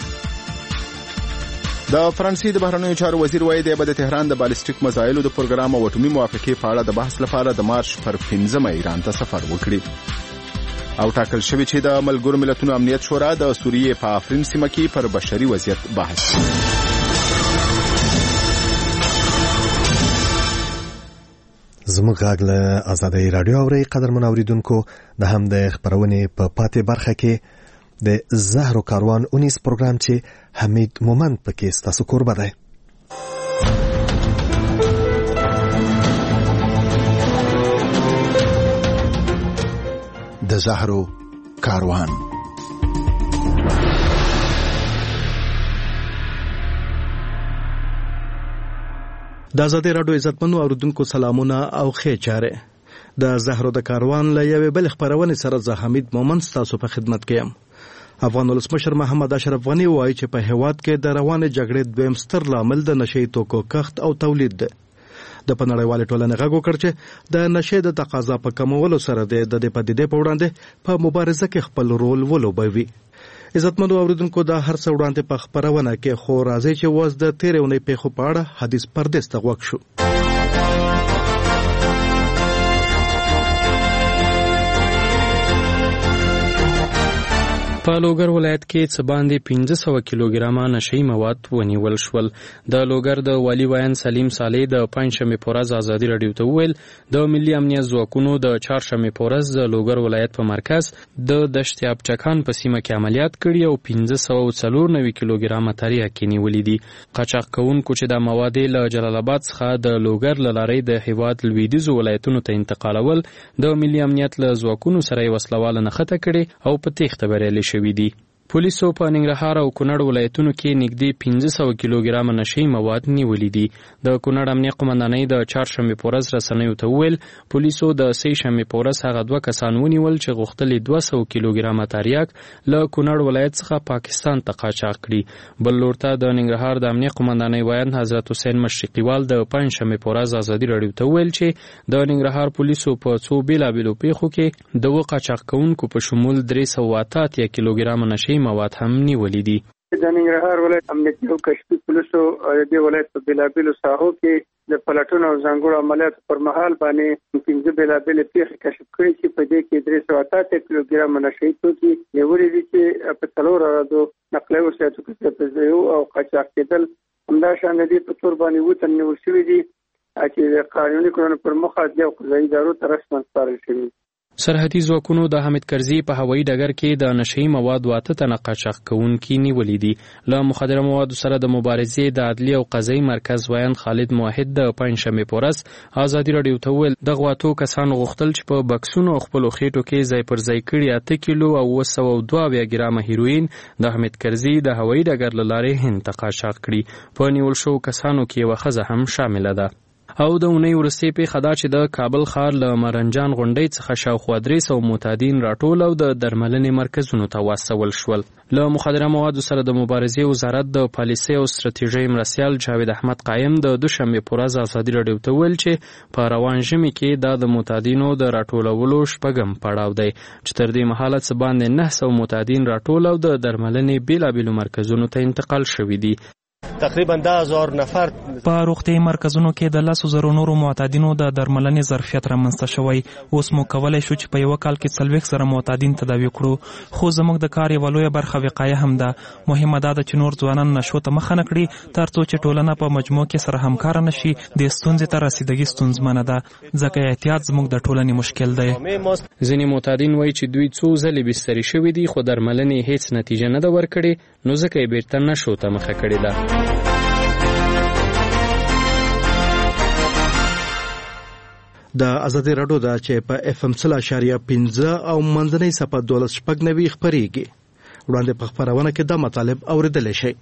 د فرانسې د بهرنیو چارو وزیر وایي دی به د تهران د بالستیک مزایلو د پروګرام او اټومي موافقې په اړه د بحث لپاره د مارچ پر 15 ایران ته سفر وکړي. او ټاکل شوی چې د ملګرو ملتونو امنیت شورا د سوریې په آفرین سیمه کې پر بشري وضعیت بحث کوي. زموږ غږ له ازادۍ راډیو اوري. قدرمن اوریدونکو، د هم د خبرونې په پاتې برخه کې د زهرو کاروان اونیز پروګرام چې حمید مومند پکې ستاسو کوربه دی. د زهرو کاروان. د ازادۍ راډیو عزتمنو اوریدونکو سلامونه او ښې چارې. د زهرو د کاروان له یوې بل خبرونې سره زه حمید مومند ستاسو په خدمت کې یم. افغان ولسمشر محمد اشرف غنی وایي چې په هیواد کې د روانې جګړې دویم ستر لامل د نشئی توکو کښت او تولید دی. د نړیوالې ټولنې غږ وکړ چې د نشئی د تقاضا په کمولو سره د دې پدیدې په وړاندې په مبارزه کې خپل رول ولوبوي. عزتمنو اوریدونکو، دا هر څه وړاندې په خبرونه کې، خو راځي چې وز د تیرې اونۍ پیښو په اړه حدیث پردیس ته غوږ شو. په لوګر ولایت کې څه باندې 1500 کیلوګرامه نشئی مواد ونیول شول. د لوګر د والی ویان سلیم صالح د پنځشنبه په ورځ ازادي راډیو ته وویل د ملي امنیت ځواکونو د چهارشنبه په ورځ د لوګر ولایت په مرکز د دشت ابچکان په سیمه کې عملیات کړي او 1594 کیلوګرامه تریاک نیولې دي. قاچاق کوونکو چې د مواد له جلال آباد څخه د لوګر لارې د هیواد لویدیځو ولایتونو ته انتقالول د ملي امنیت له ځواکونو سره وسلواله نښته کړي او په تېښته بریالي شوي دي. پولیسو په ننګرهار او کونړ ولایتونو کې نږدې 1500 کیلوګرامه نشئی مواد نیولې دي. د کونړ امنیه قومندانۍ د چهارشنبې په ورځ رسنیو ته وویل پولیسو د سې شنبې په ورځ هغه 2 کسان ونیول چې غوښتل 200 کیلوګرامه تریاک له کونړ ولایت څخه پاکستان ته قاچاق کړي. بل لور ته د ننګرهار د امنیه قومندانۍ ویان حضرت حسین مشرقیوال د پنځشنبې په ورځ ازادي راډیو ته وویل چې د ننګرهار پولیسو په څو بیلابیلو پیښو کې د قاچاق کوونکو په شمول 388 کیلوګرامه نشئی مواد هم نیولې دي. د ننګرهار ولایت امنیتي او کشفي پولیسو د ولایت په بېلابېلو ساحو کې د پلټنو او ځانګړو عملیاتو پر مهال باندې 15 بېلابېلې پیښې کشف کړې چې په دې کې 388 کیلوګرام نشه یي توکي نیولي دي چې په 4 ورځو نقلي وسایطو کې تجزیه او قاچاق کېدل. همداشان د دې په تور باندې وتن نیول شوي دي چې قانوني کړنو پر مخ د قضایي ادارو ته رسماً سپارل شوي. سرحدي ځواکونو د حامد کرزي په هوایي ډګر کې د نشهیي موادو 8 تنه قاچاق کوونکي نیولي دي. له مخدره موادو سره د مبارزې د عدلي او قضایي مرکز ویاند خالد موحد د پنځشنبې په ورځ ازادي راډیو ته وویل دغه 8 کسانو غوښتل چې په بکسونو خپلو خېټو کې ځای پر ځای کړي 8 کیلو او 202 ګرامه هیروین د حامد کرزي د هوایي ډګر له لارې هند ته قاچاق کړي. په نیول شو کسانو کې یوه ښځه هم شامله ده. او د اونۍ وروستۍ پیښه دا چې د کابل ښار له مرنجان غونډۍ څخه شاوخوا 300 معتادین راټول او د درملنې مرکزونو ته واستول شول. له مخدره موادو سره د مبارزې وزارت د پالیسۍ او ستراتیژۍ مرستیال جاوید احمد قایم د دوشنبې په ورځ ازادي راډیو ته ویل چې په روان ژمي کې دا د معتادینو د راټولولو شپږم پړاو دی چې تر دې مهاله څه باندې 900 معتادین راټول او د درملنې بېلابېلو مرکزونو ته انتقال شوي دي. تقریبا 10,000 نفر په روغتیايي مرکزونو کې د 100,000 نورو معتادینو د درملنې ظرفیت رامنځته شوی. اوس مو کولای شو چې په یو کال کې 40,000 معتادین تداوی کړو، خو زموږ د کار یوه لویه برخه وقایه هم ده. مهمه دا ده چې نور ځوانان نشو ته مخه نه کړي تر څو چې ټولنه په مجموع کې سره همکاره نشي. د ستونزې ته رسیدګي ستونزمنه ده ځکه احتیاط زموږ د ټولنې مشکل دی. ځینې معتادین وایي چې دوی څو ځلې بستري شوي دي خو درملنې هیڅ نتیجه نه ده ورکړې نو ځکه یې بیرته نشو ته مخه کړې ده. د ازادي راډیو دا چې په اف ام 0.15 او منځنۍ صفه 12.90 خبريږي. وړاندې په خبرونه کې د مطالب اوریدل شي.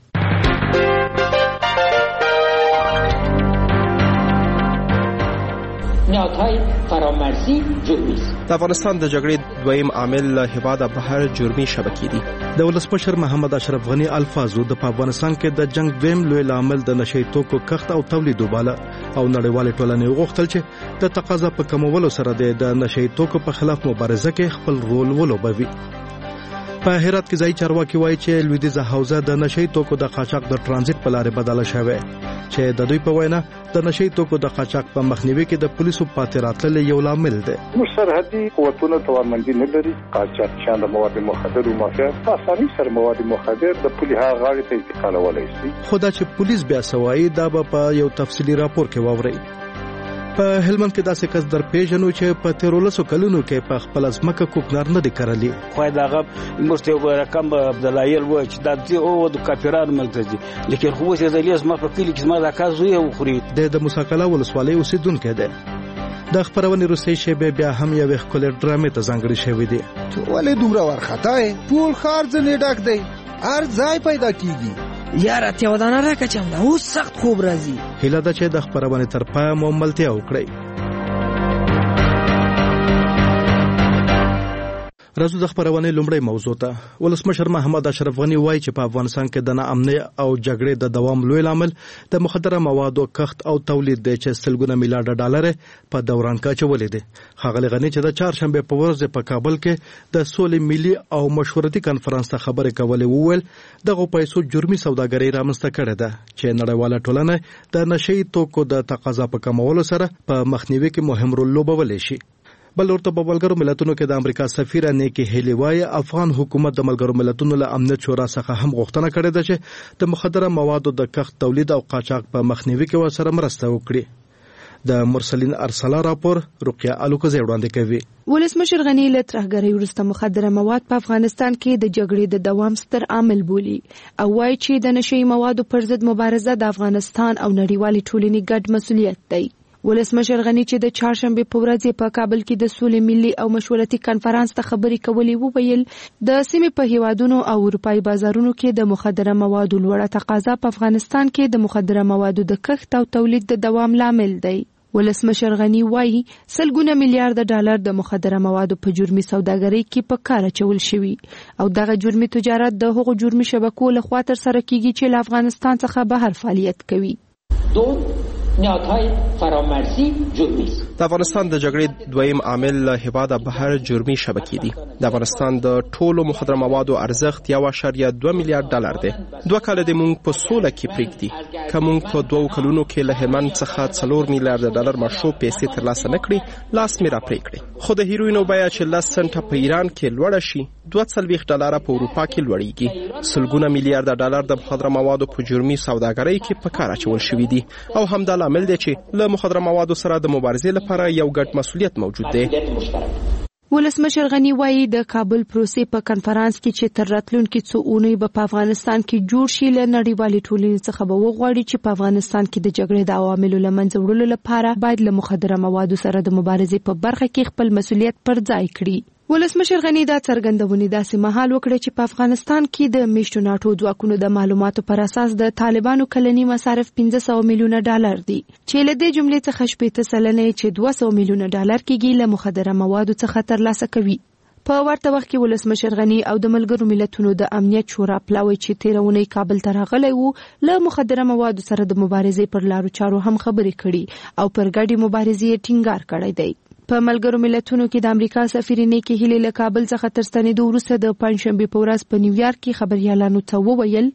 نهادهای فرامرزی جرمی است. د افغانستان د جګړې دویم عامل هیواده بهر جرمي شبکې دي. د ولسمشر محمد اشرف غنی الفاظو د افغانستان کې د جنگ دویم لوی عامل د نشئی توکو کښت او تولید وباله او نړیوال ټولنې غوښتل چې د تقاضا په کمولو سره د نشئی توکو په خلاف مبارزه کې خپل رول ولوبوي. په هرات کې ځای چارواکي وایي چې لویدیځه حوزه د نشئی توکو د قاچاق د ترانزیت په لارې بدله شوې چې د دوی په وینا د نشئی توکو د قاچاق په مخنیوي کې د پولیسو پاتې راتلل یو لامل دی. سرحدي قوتونه توانمندي نه لري. قاچاقچیان د مواد مخدر او مافیا په اسانۍ سره مواد مخدر د پولیسو غاړې ته انتقالولای شي. خو دا چې پولیس بیا سوایي دا په یو تفصیلي راپور کې واوري. په هلمند کې داسې کس در پیژنو چې په 13 کلونو کې په خپل ځمکه کوکنار نه دی کرلی. خو دا غو مرسته رقم عبدالایل و چې دا دی او د کاپیران ملتزي لیکن خو څه زلیز ما په کلی کې ما دا کار زوی او خوري د مساکله ولسوالۍ اوسیدونکو دی. د خبرونې روسي شیبه بیا هم یو خپل ډرامې ته ځانګړي شوی دی. ولې دومره ورخطای ټول خار ځنې ډک دی هر ځای پیدا کیږي. یاره ته ودانه راکچم دا اوس سخت خوب راځي. هیله ده چې د خبرونه تر پای مو ملتیا وکړي. راځو د خبرونه لومړی موضوع ته. ولسمشر محمد اشرف غنی وایي چې په افغانستان کې د ناامنۍ او جګړې د دوام لوی عامل د مخدره موادو کښت او تولید دی چې سلګونه میلیارډ ډالر په دوران کې چولې دي. ښاغلی غنی چې د چهارشنبه په ورځ په کابل کې د سولې ملي او مشورتي کانفرنس ته خبرې کولې وویل دغه پیسو جرمي سوداګري رامنځته کړې ده چې نړیواله ټولنه د نشئی توکو د تقاضا په کمولو سره په مخنیوي کې مهم رول لوبولی شي. بل ورته په ملګرو ملتونو کې د امریکا سفیر نیکی هیلی وایي افغان حکومت د ملګرو ملتونو له امنیت شورا څخه هم غوښتنه کړې ده چې د مخدره موادو د کښت تولید او قاچاق په مخنیوي کې ورسره مرسته وکړي. د مرسلین ارسلا راپور رقیه الوکزی وړاندې کوي. ولسمشر غنی له ترهګرۍ وروسته مخدره مواد په افغانستان کې د جګړې د دوام ستر عامل بولي او وایي چې د نشئی موادو پر ضد مبارزه د افغانستان او نړیوالې ټولنې ګډ مسؤلیت دی. ولسمشر غنی چې د چهارشنبه په ورځ په کابل کې د سولې ملي او مشورتي کانفرنس ته خبرې کولې وویل د سیمې په هیوادونو او اروپאי بازارونو کې د مخدره موادو لوړه تقاضا په افغانستان کې د مخدره موادو د کښت او تولید د دوام لامل دی. ولسمشر غنی وایي سلګونه میلیارډ ډالر د مخدره موادو په جرمي سوداګرۍ کې په کار اچول شوي او دغه جرمي تجارت د هغو جرمي شبکو له خوا ترسره کیږي چې له افغانستان څخه بهر فعالیت کوي. نهادهای فرامرزی جرمی است. د افغانستان د جګړې دویم عامل له هیواده بهر جرمي شبکې دي. د افغانستان د ټولو مخدره موادو ارزښت 1.2 میلیارډ ډالر دی. 2 کال د مونږ په سوله کې پریږدي که مونږ په 2 کلونو کې له هلمند څخه 4 میلیارډ ډالر مشروع پیسې ترلاسه نه کړي لاس مې را پرې کړي. خو د هیروینو بیه چې 10 سنټه په ایران کې لوړه شي 240 ډالر په اروپا کې لوړیږي. سلګونه میلیارډ ډالر د مخدره موادو په جرمي سوداګرۍ کې په کار اچول شوي دي او همدا لامل دی چې له مخدره موادو سره د مبارزې لپاره یو ګډ مسؤلیت موجود دی. ولسمشر غنی وایي د کابل پروسې په کنفرانس کې چې تر راتلونکي څو اونۍ په افغانستان کې جوړ شي له نړیوالې ټولنې څخه به وغواړي چې په افغانستان کې د جګړې د عواملو له منځه وړلو لپاره باید له مخدره موادو سره د مبارزې په برخه کې خپل مسؤلیت پر ځای کړي. ولسمشر غنی دا څرګندونې داسې مهال وکړه چې په افغانستان کې د میشتو ناټو ځواکونو د معلوماتو پر اساس د طالبانو کلنی مصارف 1500 میلیونه ډالر دي چې له دې جملې څخه 80 سلنه چې 200 میلیونه ډالر کېږي له مخدره موادو څخه ترلاسه کوي. په ورته وخت کې ولسمشر غنی او د ملګرو ملتونو د امنیت شورا پلاوی چې 13 اونۍ کابل ته راغلی وو له مخدره موادو سره د مبارزې پر لارو چارو هم خبرې کړي او پر ګډې مبارزې ټینګار کړی دی. په ملګرو ملتونو کې د امریکا سفیر نیکی هیلی له کابل څخه تر ستنېدو وروسته د پنځشنبې په ورځ په نیویارک کې خبريالانو ته وویل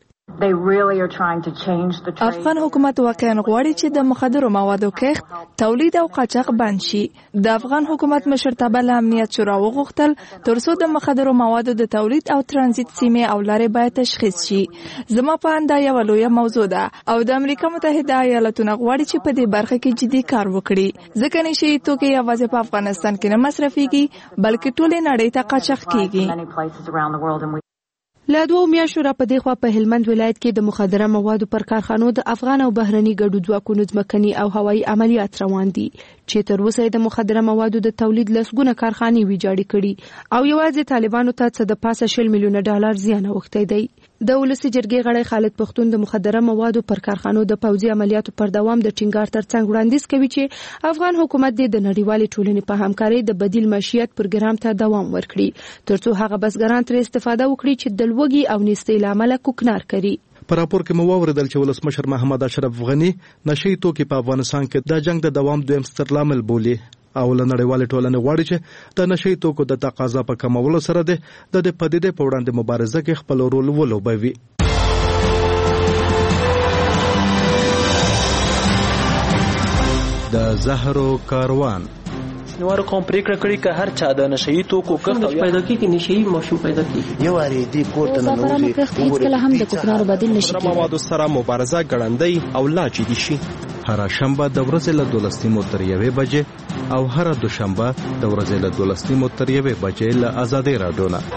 افغان حکومت واقعا غواړي چې د مخدرو موادو کښت، تولید او قاچاق بند شي. د افغان حکومت مشرتابه له امنیت شورا وغوښتل ترڅو د مخدرو موادو د تولید او ترانزیت سیمې او لارې باید تشخیص شي. زما په اند دا یو لویه موضوع ده او د امریکا متحده ایالاتونو غواړي چې په دې برخه کې جدي کار وکړي ځکه نشي توکي یوازې په افغانستان کې نه مصرفيږي بلکې ټولې نړۍ ته قاچاق کیږي. له 2 میاشتو را په دغه په هلمند ولایت کې د مخدره موادو پر کارخانو د افغان او بهرني ګډو ځواکونو ځمکني او هوایي عملیات روان دي چې تر اوسه د مخدره موادو د تولید لسګونه کارخانې ویجاړې کړي او یوازې طالبانو ته څه د پاسه 10 میلیونه ډالر زیان اوښتی دی. د ولسی جرګې غړی خالد پختون د مخدره موادو پر کارخانو د پوځي عملیاتو پر دوام د ټینګار ترڅنګ وړاندیز کوي چې افغان حکومت د نړیوالې ټولنې په همکارۍ د بدیل معیشت پروګرام ته دوام ورکړي ترڅو هغه بسګران تر استفاده وکړي چې د لوږې او نېستۍ له امله کوکنار کوي. په راپور کې مو واوریدل چې ولسمشر محمد اشرف غنی نشئی توکي په افغانستان کې د جنگ د دوام دویم ستر لامل بولي او له نړیوالې ټولنې غواړي چې د نشئی توکو د تقاضا په کمولو سره د پدیدې په وړاندې مبارزه کې خپل رول ولوبوي. د زهرو کاروان نوار قوم پریکړه کړې چې هر چا د نشئی توکو کښت پیدا کیږي نشئی ماشوم پیدا کیږي. یو اړ دې کوټه نه نوځي کله هم د کوکنارو بدیل نشي کېدای. موادو سره مبارزه ګړندۍ او لا جدي شي. هر شنبه د ورځې له 12 تر 1 بجې او هر دوشنبه د ورځې له 12 تر 1 بجې له آزادۍ رادیو نه.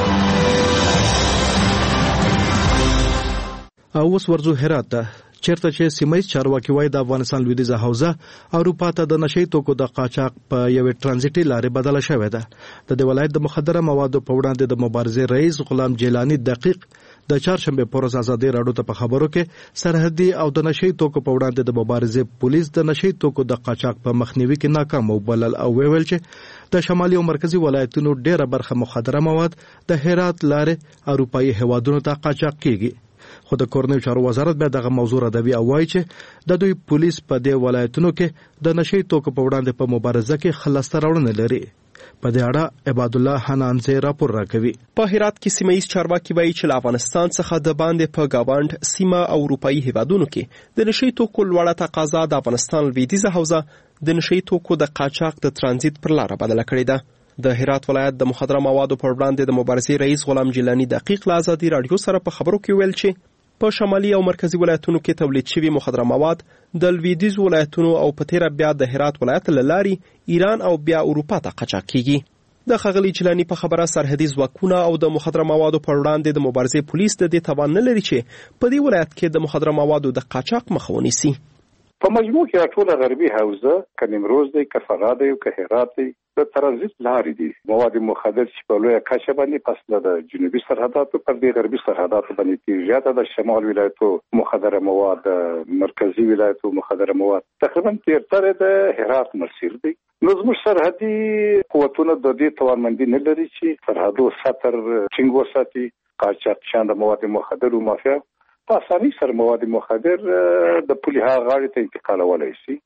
او اوس ورځو هرات ته چیرته چې سیمایي چارواکي وایي د افغانستان لویدیځه حوزه اروپا ته د نشئی توکو د قاچاق په یو ترانزیټي لارې بدله شوې ده. د دې ولایت د مخدره موادو په وړاندې د مبارزې رئیس غلام جیلانی دقیق د چهارشنبه پر ورځ آزادۍ رادیو ته په خبرو کې سرحدي او د نشئی توکو په وړاندې د مبارزې پولیس د نشئی توکو د قاچاق په مخنیوي کې ناکام وبلل او ویل چې د شمالي او مرکزی ولایتونو ډیره برخه مخدره مواد د هرات لارې اروپایي هوادونو ته قاچاق کیږي. خو د کورنیو چارو وزارت به دغه موضوع ردوي او وایي چې د دوی پولیس په دې ولایتونو کې د نشئی توکو په وړاندې په مبارزه کې خلسته راوړنه لري. په دې اړه عباد الله حنانزی راپور راکوي. په هرات کې سیمایي چارواکي وایي چې له افغانستان څخه د باندې په گاوند سیمه او اروپایي هیوادونو کې د نشئی توکو لوړه تقاضا د افغانستان لویدیځه حوزه د نشئی توکو د قاچاق د ترانزیت پر لار بدله کړې ده. د هرات ولایت د مخدره موادو پر وړاندې د مبارزې رئیس غلام جیلانی دقیق له آزادۍ رادیو سره په خبرو کې ویل چې په شمالي او مرکزی ولایتونو کې تولید شوي مخدره مواد د لویدیځ ولایتونو او په تیره بیا د هرات ولایت له لارې ایران او بیا اروپا ته قاچاق کیږي. د ښاغلي جیلانی په خبره سرحدي ځواکونه او د مخدره موادو پر وړاندې د مبارزې پولیس د دې توان نه لري چې په دې ولایت کې د مخدره موادو د قاچاق مخه ونیسي. په مجموع کې ټول غربي حوزه که نیمروز دی که فراه دی که هرات دی د ترانزیت لارې دي. مواد مخدر چې په لویه کچه باندې پس د جنوبي سرحداتو پر دې غربي سرحداتو باندې تیږي زیاته د شمال ولایتو مخدره مواد مرکزی ولایتو مخدره مواد تقریبا تیرتر د هرات مسیر دی. نو زموږ سرحدي قوتونه د دې توانمندي نه لري چې سرحدو ساتر ټینګ وساتي. قاچاق شان د مواد مخدر او مافیا په اسانۍ سره مواد مخدر د پولي غاړې ته انتقالولای شي.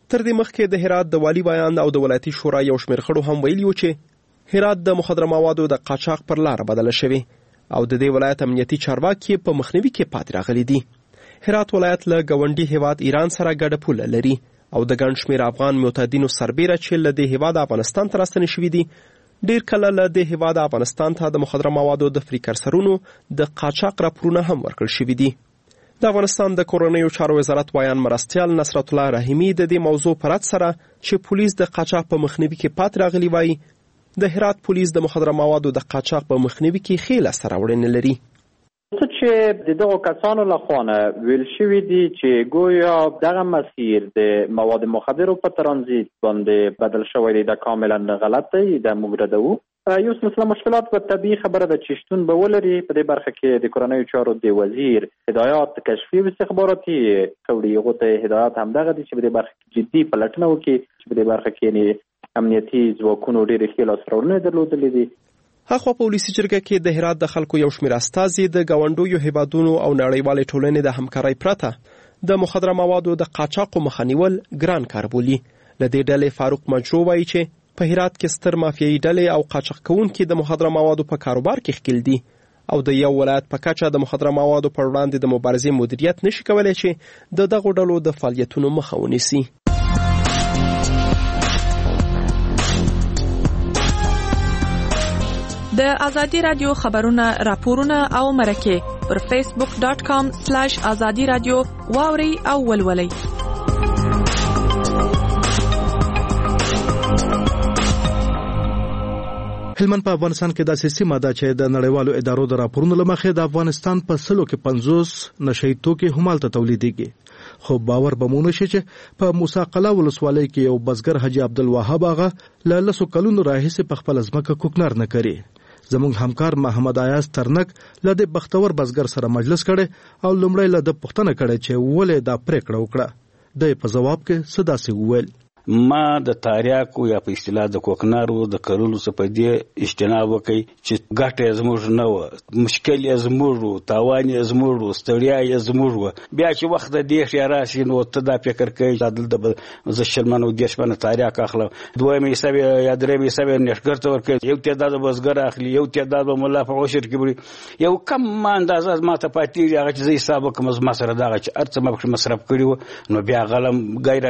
تر دې مخکې د هرات د والي بیان او د ولایتي شورا یو شمېر غړو هم ویلي و چې هرات د مخدره موادو د قاچاق پر لاره بدله شوی او د دې ولایت امنیتي چارواکي په مخنیوي کې پاتې راغلي دي. هرات ولایت له ګاونډي هیواد ایران سره ګډه پوله لري او د ګڼ شمېر افغان معتادینو سربیره چې له دې هیواد افغانستان ته راستنې شوي دي ډېر کله له دې هیواد افغانستان ته د مخدره موادو د فریکرسرونو د قاچاق راپورونه هم ورکړل شوي دي. د افغانستان د کورنیو چارو وزارت وایان مرستیال نصرت الله رحیمي د دې موضوع پر رد سره چې پولیس د قاچاق په مخنیوي کې پاتې راغلي وایي د هرات پولیس د مخدره موادو د قاچاق په مخنیوي کې ښې لاسته راوړنې لري. څه چې د دغو کسانو لخوا ویل شوي دي چې ګویا دغه مسیر د مواد مخدرو په ترانزیت باندې بدل شوی دی دا کاملا غلط دی د موږ ردوو. یو څه مشکلات په طبیعي خبره ده چې شتون به ولري په دې برخه کې د کورنیو چارو د وزیر هدایات کشفي او استخباراتي کړي هغه ته هدایت هم دغه دي چې په دې برخه کې جدي پلټنه وکړي چې په دې برخه کې امنیتي ځواکونو ډېرې ښې لاسته راوړنې درلودلې دي. هغه په پولیسي جرګه کې د هرات د خلکو یو شمېر استازي د ګاونډیو هیوادونو او نړیوالې ټولنې د همکارۍ پرته د مخدره موادو د قاچاقو مخه نیول ګران کار بولي. له دې ډلې فاروق مجرو وایي چې په هرات کې ستر مافیایي ډلې او قاچاق کوونکي د مخدره موادو په کاروبار کې ښکیل دي او د یو ولایت په کچه د مخدره موادو پر وړاندې د مبارزې مدیریت نشي کولی چې د دغو ډلو د فعالیتونو مخه ونیسي. د ازادي رادیو خبرونه راپورونه او مرکه پر facebook.com/azadi radio واوري او ولولي. هلمند په افغانستان کې داسې سیمه ده چې د نړیوالو ادارو د راپورونو له مخې د افغانستان په سلو کې 50 نشئی توکي همالته تولیدېږي. خو باور به مونږ شي چې په موسی قلا ولسوالۍ کې یو بزګر حاجی عبدالوهاب آغا له 10 کلونو راهیسې په خپل ځمکه کوکنار نه کوي. زموږ همکار محمد ایاز ترنک له دې بختور بزګر سره مجلس کړي او لومړی له د پښتنه کړي چې ولې دا پریکړه وکړه. د په جواب کې صداسي وویل ما د تاریاکو یا په اصطلاح د کوکنارو د کرلو څخه په دې اجتناب وکړي چې ګټه زموږ نه و، مشکل یې زموږ و، تاوان یې زموږ و، ستړیا یې زموږ و. بیا چې وخت د دې راشي نو ته دا فکر کوي چې دلته زه شلمن او دیشمن تاریاک اخلم، دویم حساب یا دریم حساب نشګر ته ورکړي، یو تعداد بزګر اخلي، یو تعداد مولا په عشر کې بری، یو کم اندازه ما ته پاتې هغه چې زه حساب کوم ما سره دغه چې ارڅ ما مصرف کړی نو بیا غلم غیر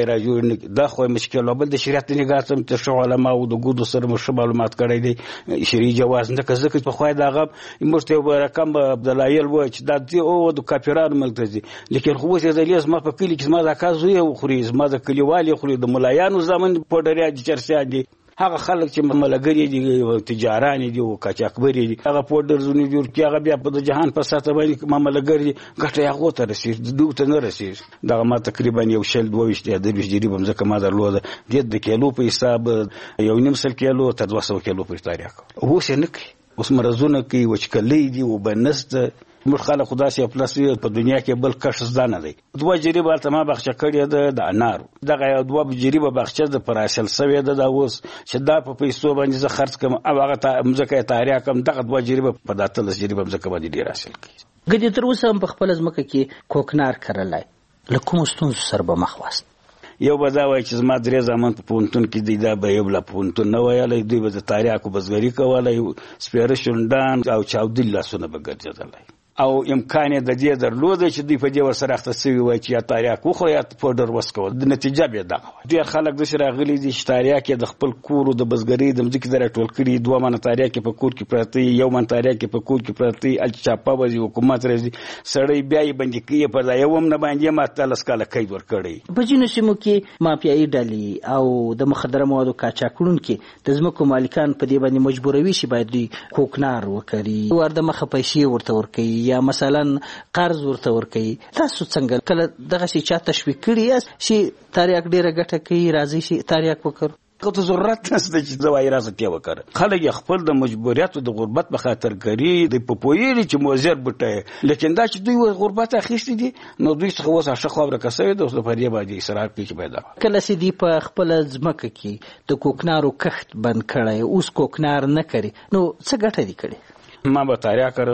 جوړي دا خو مشکل بل د شریعت نگاه ته تشو علماء او د ګودو سره مشه معلومات کړی دی شری جواز نه کزه په خوای دغه مرته رقم عبدالایل و چې د او د کاپیران ملتزي لیکن خو څه د لیز ما په کلی کې ما دا کازو یو خوري ما د کلیوالي خوري د ملایانو زمون په ډریاج چرسیا دي هغه خلک چې ملګری دي تجاران دي او کاچاکبري دي هغه پودر زونی جوړ کی هغه بیا په جهان په ساته باندې ملګری ګټه هغه ته رسید دوه ته نه رسید دا ما تقریبا یو شل 22 د 20 جریب مزه ما درلوده د کیلو په حساب یو نیم سل کیلو ته 200 کیلو په تاریخ هو شنک اوس مرزونه کی وچکلې دي او بنست موږ خلک خدا سي پلاس په دنیا کې بل کښ زدان دی دوه جریبه ته ما بخښه کړی د انار دغه دوه جریبه بخښه د پراسل سوي د اوس چې دا په پیسو باندې زه خرج کوم او هغه ته مزکه تاریخ کوم دغه دوه جریبه په داتل جریبه مزکه باندې ډیر حاصل کړي ګدې تر اوسه په خپل ځمکه کې کوکنار کړلای لکه مستون سر به مخواست یو به دا وای چې زما درې زمان په پونتون کې دی دا به یو لا پونتون نه وایي دوی به د تاریخ او بزګری کولای سپیره شوندان او چاودل لاسونه به ګرځیدل او امکان د دې درلود چې دوی په دې ورسره اختصوي وای چې یا تاریخ خو یا پودر وسکو د نتیجه به دغه دوی خلک د شره غلي دي چې تاریخ کې د خپل کور د بزګری د مځکې در ټول کړي دوه من تاریخ کې په کور کې پراتی یو من تاریخ کې په کور کې پراتی ال چاپا وځي حکومت راځي سړی بیا یې باندې کې په ځای یوم نه باندې ماته لسکاله کید ور کړی په جنو سیمو کې مافیایي ډلې او د مخدره موادو قاچاقونکي د ځمکو مالکان په دې باندې مجبوروي چې باید دوی کوکنار وکړي ورته مخه پیسې ورته ورکړي یا مثلا قرض ورته ورکړي تاسو څنګه کله دغه شي چا تشویق کړی چې تاریخ ډیره ګټه کوي راځي شي تاریخ وکړو که ته ضرورت نشته چې زوای راځي ته وکړه خلک خپل د مجبوریت او د غربت په خاطر کوي د پپویری چې موزر بټه لیکن دا چې دوی غربت اخیستي دي نو دوی څه وسه شخوره کسوي د اوس په دې باندې اصرار کوي چې پیدا کله سي دی په خپل ځمکه کې د کوکنارو کښت بند کړي اوس کوکنار نه کوي نو څه ګټه دي کړي ما به تاریخ کړل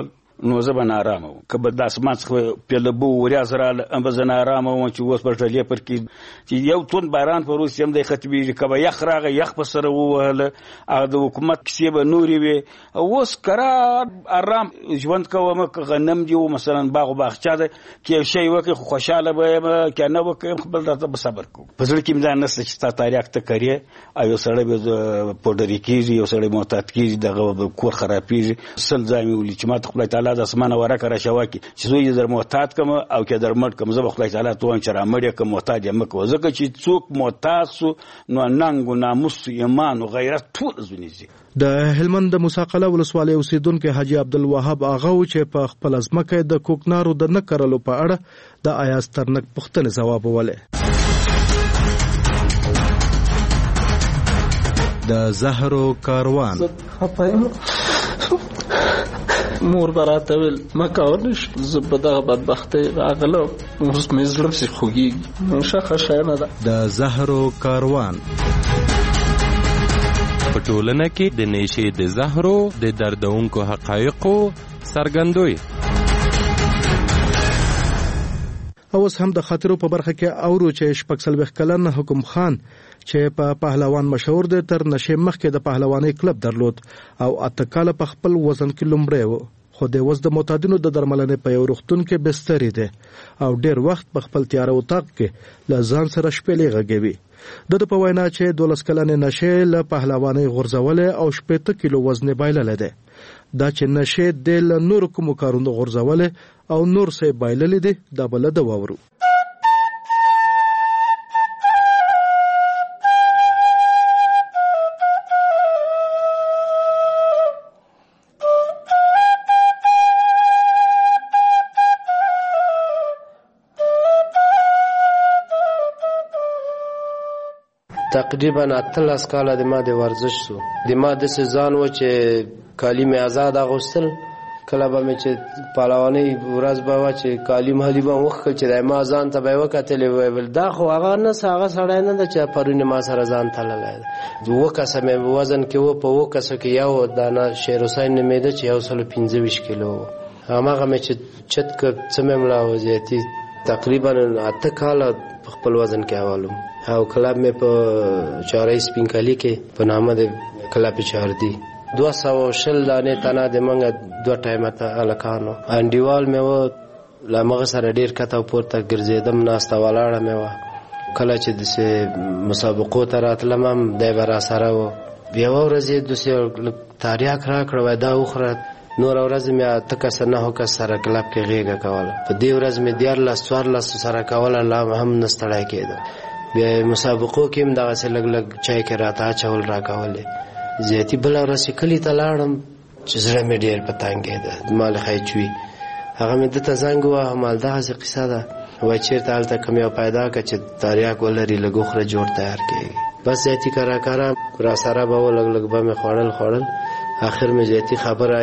نو زه به نارامه وم که به د اسمان څخه پیلبو وریاز راله ام به زه نارامه وم چې اوس به ډلې پر کې چې یو توند باران په روس هم دی ختمیږي که به یخ راغی یخ په سره ووهله هغه د حکومت کیسې به نورې وې اوس کرار ارام ژوند کوم که غنم دي و مثلا باغ و باغچه ده که یو شی وکړې خو خوشحاله به یم که نه وکړم خپل درته به صبر کوم په زړه کې مې دا نشته چې ستا تاریخ ته کرې او یو سړی به پوډري کېږي یو سړی محتاط کېږي دغه به کور خرابېږي سل ځای مې ولي چې ما ته خدای تعالی د اسمانه ورکه راشوه کړي چې زه یې در محتاط کړم او که در مړ کړم زه به خدای تعالی ته وایم چې را مړ یې کړم محتاط یې مه کوه ځکه چې څوک محتاط سو نو ننګ و ناموس ایمان و غیرت ټول ځونیږي. د هلمند د موسی قلعه ولسوالۍ اوسیدونکو حاجی عبدالوهاب اغا چې په خپل ځمکه د کوکنارو د نه کرلو په اړه د ایاز ترنک پوښتنې ځواب ولې. د زهرو کاروان مور براته ویل ما کولش زه په دغه بدبختۍ راغلم اوس مې زړه پسې خوږېږي ښه شیانه ده. د زهرو کاروان په ټولنه کې د نشې د زهرو د دردونکو حقایقو څرګندوي. اوس هم د خاطرو په برخه کې اورو چې شپږ څلوېښت کلن حکم خان چې په پهلوان مشهور دی تر نشې مخکې د پهلوانۍ کلب درلود او اته کاله په خپل وزن کې لومړی و خو د اوس د معتادینو د درملنې په یو روغتون کې بسترې دی او ډېر وخت په خپل تیاره اتاق کې له ځان سره شپېلې غږوي. د په وینا چې 12 کلنې نشې له پهلوانۍ غورځولې او 80 کیلو وزن بایللې ده. دا چې نشې د نور کوم کارونو غورځولې او نور څه بایللې دي دا بل د وورو. تقریبا 18 کاله د ما د ورزش سو د ما د ځان و چې کالی مې آزاد اغوستل کله به مې چې پهلوانۍ ورځ به وه چې کالي محلي به وښکل چې د ما ځان ته به یې وکتلې ویل دا خو هغه نه هغه سړی نه ده چې پرون ما سره ځان تللی دی. 2 کسه مې وزن کې و په 2 کسو کې یو دانه شیر حسین نومېده چې 125 کیلو و هماغه مې چې چت کړ څه مې ملا و زیاتي تقریبا 8 کاله په خپل وزن کې حوالم او کلب مې په چارې سپینکالي کې په نامه د کلب چاردي 220 دانې تنه د منګه 2 ټایمه ته الکانو انډیوال مې و لمغه سره ډیر کته پورته ګرځیدم ناسته ولاړه مې و کله چې د مسابقو ته راتلم د برا سره و بیا ورځې د تاریخ را کړو دا اوخره نور ورځ مې تک سره نه وک سره کلب کې غیګه کوله په دې ورځ مې 14 سره کوله لا هم نستړی کېده بیا مسابقو کې هم دا څه لګ لګ چای کې راته چول را کوله زیاتی بل ورځ کلی ته لاړم چې زړه مې ډېر پتانګې ده مال خایچوي هغه مې د تزنګ وه مال دا څه قصه ده وای چیرته هلته کوم یو پیدا کړ چې تاریخ ولري لګوخره جوړ تیار کېږي بس زیاتی کرا را سره به لګ لګ به مې خوړل اخر مې زیاتی خبره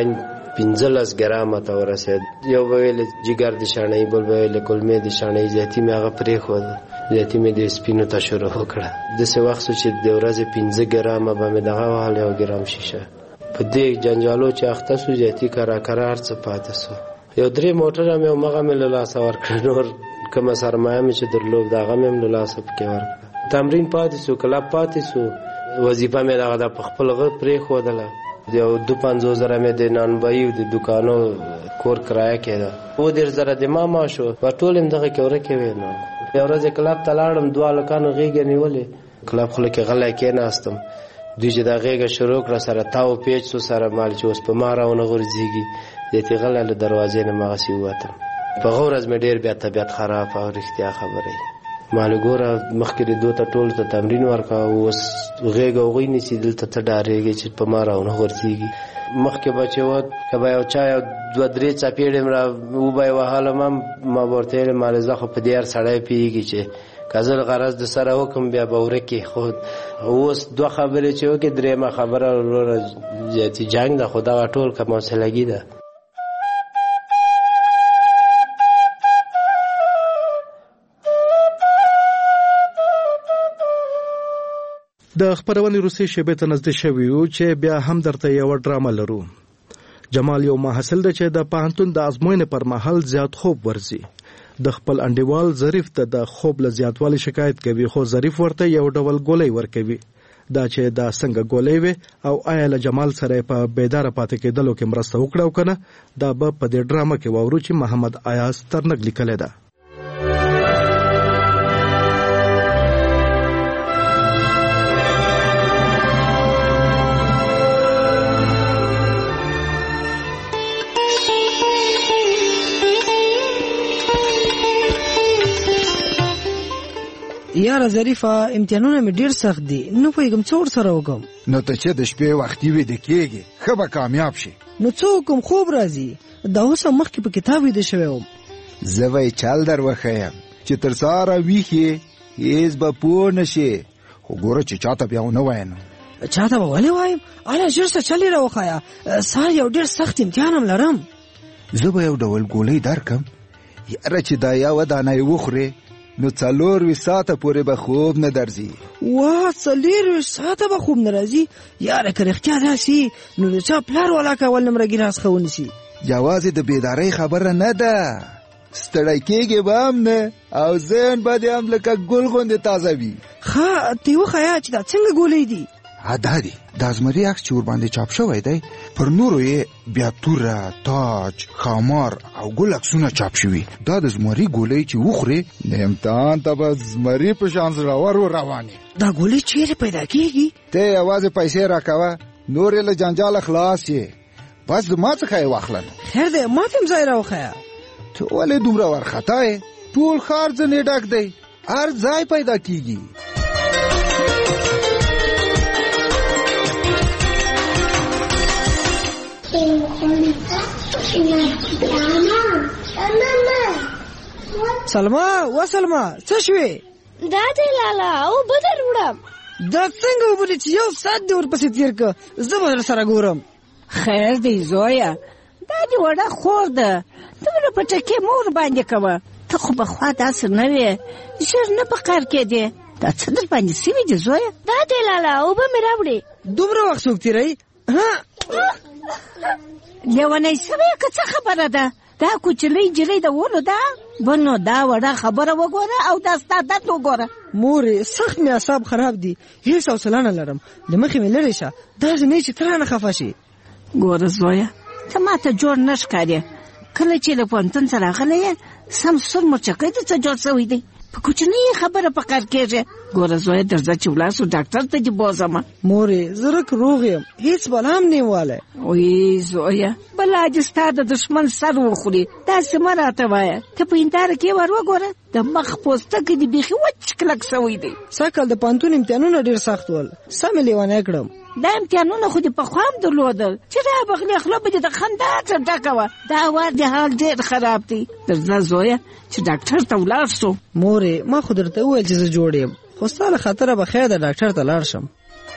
15 ګرامه ته ورسېد یو ویل جګر د شانې بل ویل کلمې د شانې زیاتی مې هغه پرې خو زیاتی مې د سپینو ته شروع وکړه د څه وخت چې د ورځې 15 ګرامه به مې دغه وهل 1 ګرام شیشه په دې جنجالو چې اخته سو زیاتی کرا هرڅ پاتې سو یو 3 موټر مې مغه مې له لاس ورکړ نور کوم سرمایه مې چې درلود دغه مې له لاس پکې ورکړ تمرین پاتې سو کلب پاتې سو وظیفه مې دغه د خپل غر پرې خودله یو 250,000 مې د نانبایو د دکانو کور کرایه کېده و 10,000 د ما شو په ټول هم دغه کې ورکه وینم یو ورځ کلب ته لاړم 2 لکانو غیږه نیولې کلب خله کې غلای کې ناستم دوی چې دا غیږه شروع کړه سره تاو پیچ سو سره مال چې اوس په ماراونه غورځيږي د تی غلای له دروازې نه مغسی وته په غورز مې ډیر بیا طبيعت خراب او رښتیا خبره مال ګوره مخکې دوه ټول ته تمرین ورکا اوس غیږه وغوي نسی دلته ته ډارېږي چې په ماراونه غورځيږي مخکې بچو کبا یو چا 2-3 چاپېړې مرا و به وهاله ما ورته مال زخه په دیر سړی پیږي چې کازل غرض د سره حکم بیا باور کې خود اوس 2 خبرې چې وکي درېمه خبره وروره ځتی جنگ د خدا ټول کوم څه لګی ده. د خبرونې روسي شبکې ته نږدې شوی او چې بیا هم درته یو ډرامه لرو. جمال یو محصل دی چې د پوهنتون د ازموینې پر مهال زیات خوب ورځي. د خپل انډیوال ظریف ته د خوب له زیاتوالي شکایت کوي، خو ظریف ورته یو ډول ګولۍ ورکوي. دا چې دا څنګه ګولۍ وي او آیا له جمال سره په بیداره پاتې کېدلو کې مرسته وکړه او کنه، دا به په دې ډرامه کې واورو چې محمد ایاز ترنګ لیکلی ده. یاره ظریفه امتحانونه مې ډیر سخت دي، نو پوهېږم څه ورسره وکړم. نو ته چې د شپې وختي ویده کېږې ښه به کامیاب شي. نو څه وکړم، خوب راځي. دا اوس هم مخکې په کتاب ویده شوی وم. زه به یې چل در وښیم چې تر سهاره ویښ یې هېڅ به پوه نه شې، خو ګوره چې چاته بیا ونه وایې نو. چاته به ولې وایم؟ اله ژر څه چل یې راوښایه، سهار یو ډېر سخت امتحان هم لرم. زه به یو ډول ګولۍ درکم، یاره چې دا یوه دانه یې وخورې نو 4 ساعته پورې به خوب نه درځي. واه 4 ساعته به خوب نه راځي؟ یاره که رښتیا داسې نو د چا پلار والا کول نه مرګي راس ښه ونیسي. یوازې د بیدارۍ خبره نه ده، ستړی کېږې به هم نه او ذهن به دې هم لکه ګل غوندې تازه وي. ښه ته یې وښیه چې دا څنګه ګولۍ دي؟ دا دی د زمري عکس چې ورباندې چاپ شوی دی، پر نورو یې بیا توره، تاج، خامار او ګل عکسونه چاپ شوي. دا د زمري ګولۍ چې وخورې د امتحان ته به زمري په شان زړور روانې. دا ګولۍ چیرې پیدا کېږي؟ ته یوازې پیسې راکوه، نور یې له جنجاله خلاص یې، بس زما څخه یې واخله. خیر دی ما ته هم ځای راوښیه. ته ولې دومره وارخطا یې؟ ټول ښار ځنې ډک دی، هر ځای پیدا کېږي. سلما و سلما څه شوې؟ دا دی لالا او بدر وړم. دا څنګه وبلې چې یو ساعت دې ورپسې تېر که، زه به در سره ګورم. خیر دی زویه، دا دې وړه خور ده، دومره په ټکې مور باندې کوه. ته خو پخوا داسې نه وې، ژر نه په قهر کېدې. دا څه در باندې سوي دي زویه؟ دا دی لالا اوبه مې راوړې. دومره وخت څوک تېروي؟ لیونی سوی که څه خبره ده؟ دا کوچنۍ نجلۍ د ولو ده؟ بنو دا وړه خبره وګوره او دا ستا درد وګوره. مورې سخت مې اعصاب خراب دي، هېڅ حوصله نه لرم، د مخې مې لرې شه. دا ځینې چې ته رانه خفه شي. ګوره زویه ته ما ته جوړ نه ښکارې. کله چې له پوهنتون څه راغلی یې سم سور مرچکی دې څه جوړ شوی دی، په کوچنۍ خبره په قهر کېږې. ګوره زویه درځه چې ولاړ شو ډاکټر ته دې بوځمه. مورې زه رک روغ یم، هېڅ بلا هم نه یم والی. وی زویه بلا دې ستا د دښمن سر وخوري، داسې مه راته وایه. ته په هنداره کې ور وګوره، د مخ پوستکی دې بیخي وچ کلک شوی دی. سږ کال د پوهنتون امتحانونه ډېر سخت ول، سمې لیونی کړم. دا امتحانونه خو دې پخوا هم درلودل چې رابغلې خوله به دې د خندا څه ډکه وه. دا وار دې حال ډېر خراب دی. درځه زویه چې ډاکټر ته ولاړ شو. مورې ما خو درته وویل چې زه جوړ یم، خو ستا له خاطره به خیر ده ډاکټر ته لاړ شم.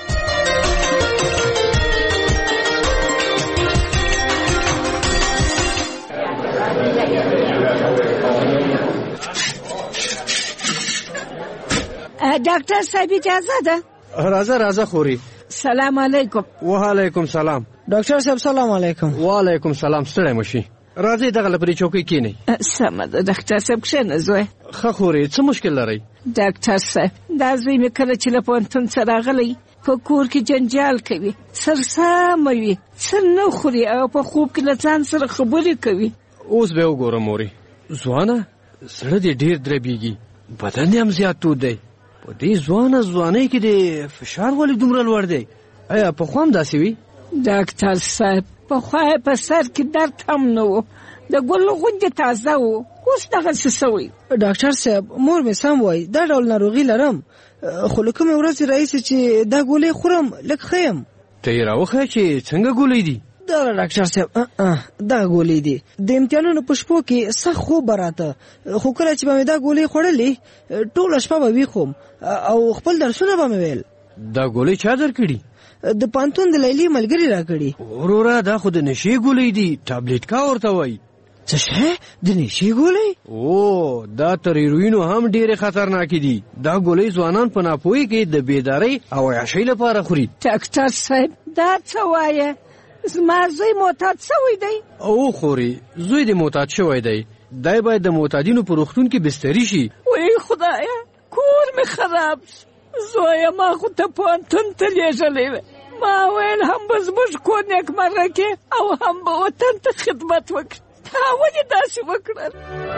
ډاکټر صاحب اجازه ده؟ راځه خوري. سلام علیکم. وعلیکم سلام. ډاکټر صاحب سلام علیکم. وعلیکم سلام. ستړی مشي، راځئ دغه لپاره چوکۍ کېنئ. سمه ده ډاکټر صاحب کښېنه زوی. ښه خوري څه مشکل لرئ؟ ډاکټر صاحب دا زوی مې کله چې له پوهنتون څه راغلی په کور کې جنجال کوي، سرسامه وي، څه نه خوري او په خوب کې له ځان سره خبرې کوي. اوس به وګورم مورې. ځوانه زړه دې ډېر دربېږي، بدن دې هم زیات تود دی. په دې ځوانۍ کې د فشار ولې دومره لوړ دی؟ آیا پخوا هم داسې وي؟ ډاکټر صاحب پخوا یې په سر کې درد هم نه و، د ګل غوندې تازه و، اوس دغسې شوی. ډاکټر صاحب مور مې سم وایي، دا ډول ناروغي لرم، خو له کومې ورځې راهیسې چې دا ګولۍ خورم لږ ښه یم. ته یې راوښیه چې څنګه ګولۍ دي؟ دغه ډاکټر صاحب دغه ګولۍ دي. د امتحانونو په شپو کې سخت خوب به راته، خو کله چې به مې دا ګولۍ خوړلې ټوله شپه به ویښ وم او خپل درسونه به مې ویل. دا ګولۍ چا درکړي؟ د پوهنتون د لیلې ملګري راکړي. وروره دا خو د نشې ګولۍ دي، ټابلیټ کا ورته وایي. څه شی؟ د نشې ګولۍ؟ او دا تر هیروینو هم ډېرې خطرناکې دي. دا ګولۍ ځوانان په ناپوهۍ کې د بیدارۍ او عیاشۍ لپاره خوري. ډاکټر صاحب دا څه وایه؟ زما زوی معتاد شوی دی. او خوري زوی دې معتاد شوی دی. دای باید د معتادینو په روغتون کې بستري شي. وای خدایا کور مې خراب زوی ما خو ته پوهنتون ته لیږلی ما ویل هم به زموږ کور نیکمرغه کې او هم به وطن ته خدمت وکړي. تا ولې داسې وکړل؟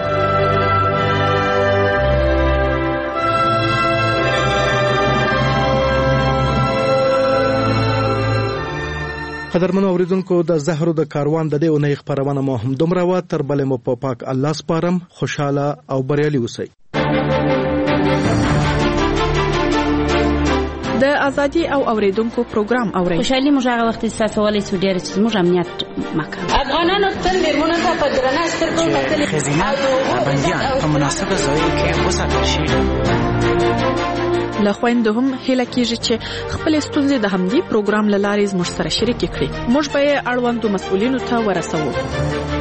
قدرمنو اوریدونکو د زهرو د کاروان د دې اونۍ خبرونه مو هم دومره و تر بلې مو په پاک الله سپارم. خوشاله او بریالي اوسئ. د ازادي او اوریدونکو پروګرام اورئ. خوشحالي موږ هغه وخت احساس ولې سو ډیر چې موږ امنیت مکه افغانانو تل ډیرونه په درنه سترګو کتل خزینه بنديان په مناسبه ځای کې وساتل شي. له خويندو هم هله کیږي چې خپل ستونزې د همدې پروګرام لارې زموږ سره شریک کړي. موږ به اړوندو مسؤلینو ته ورسوو.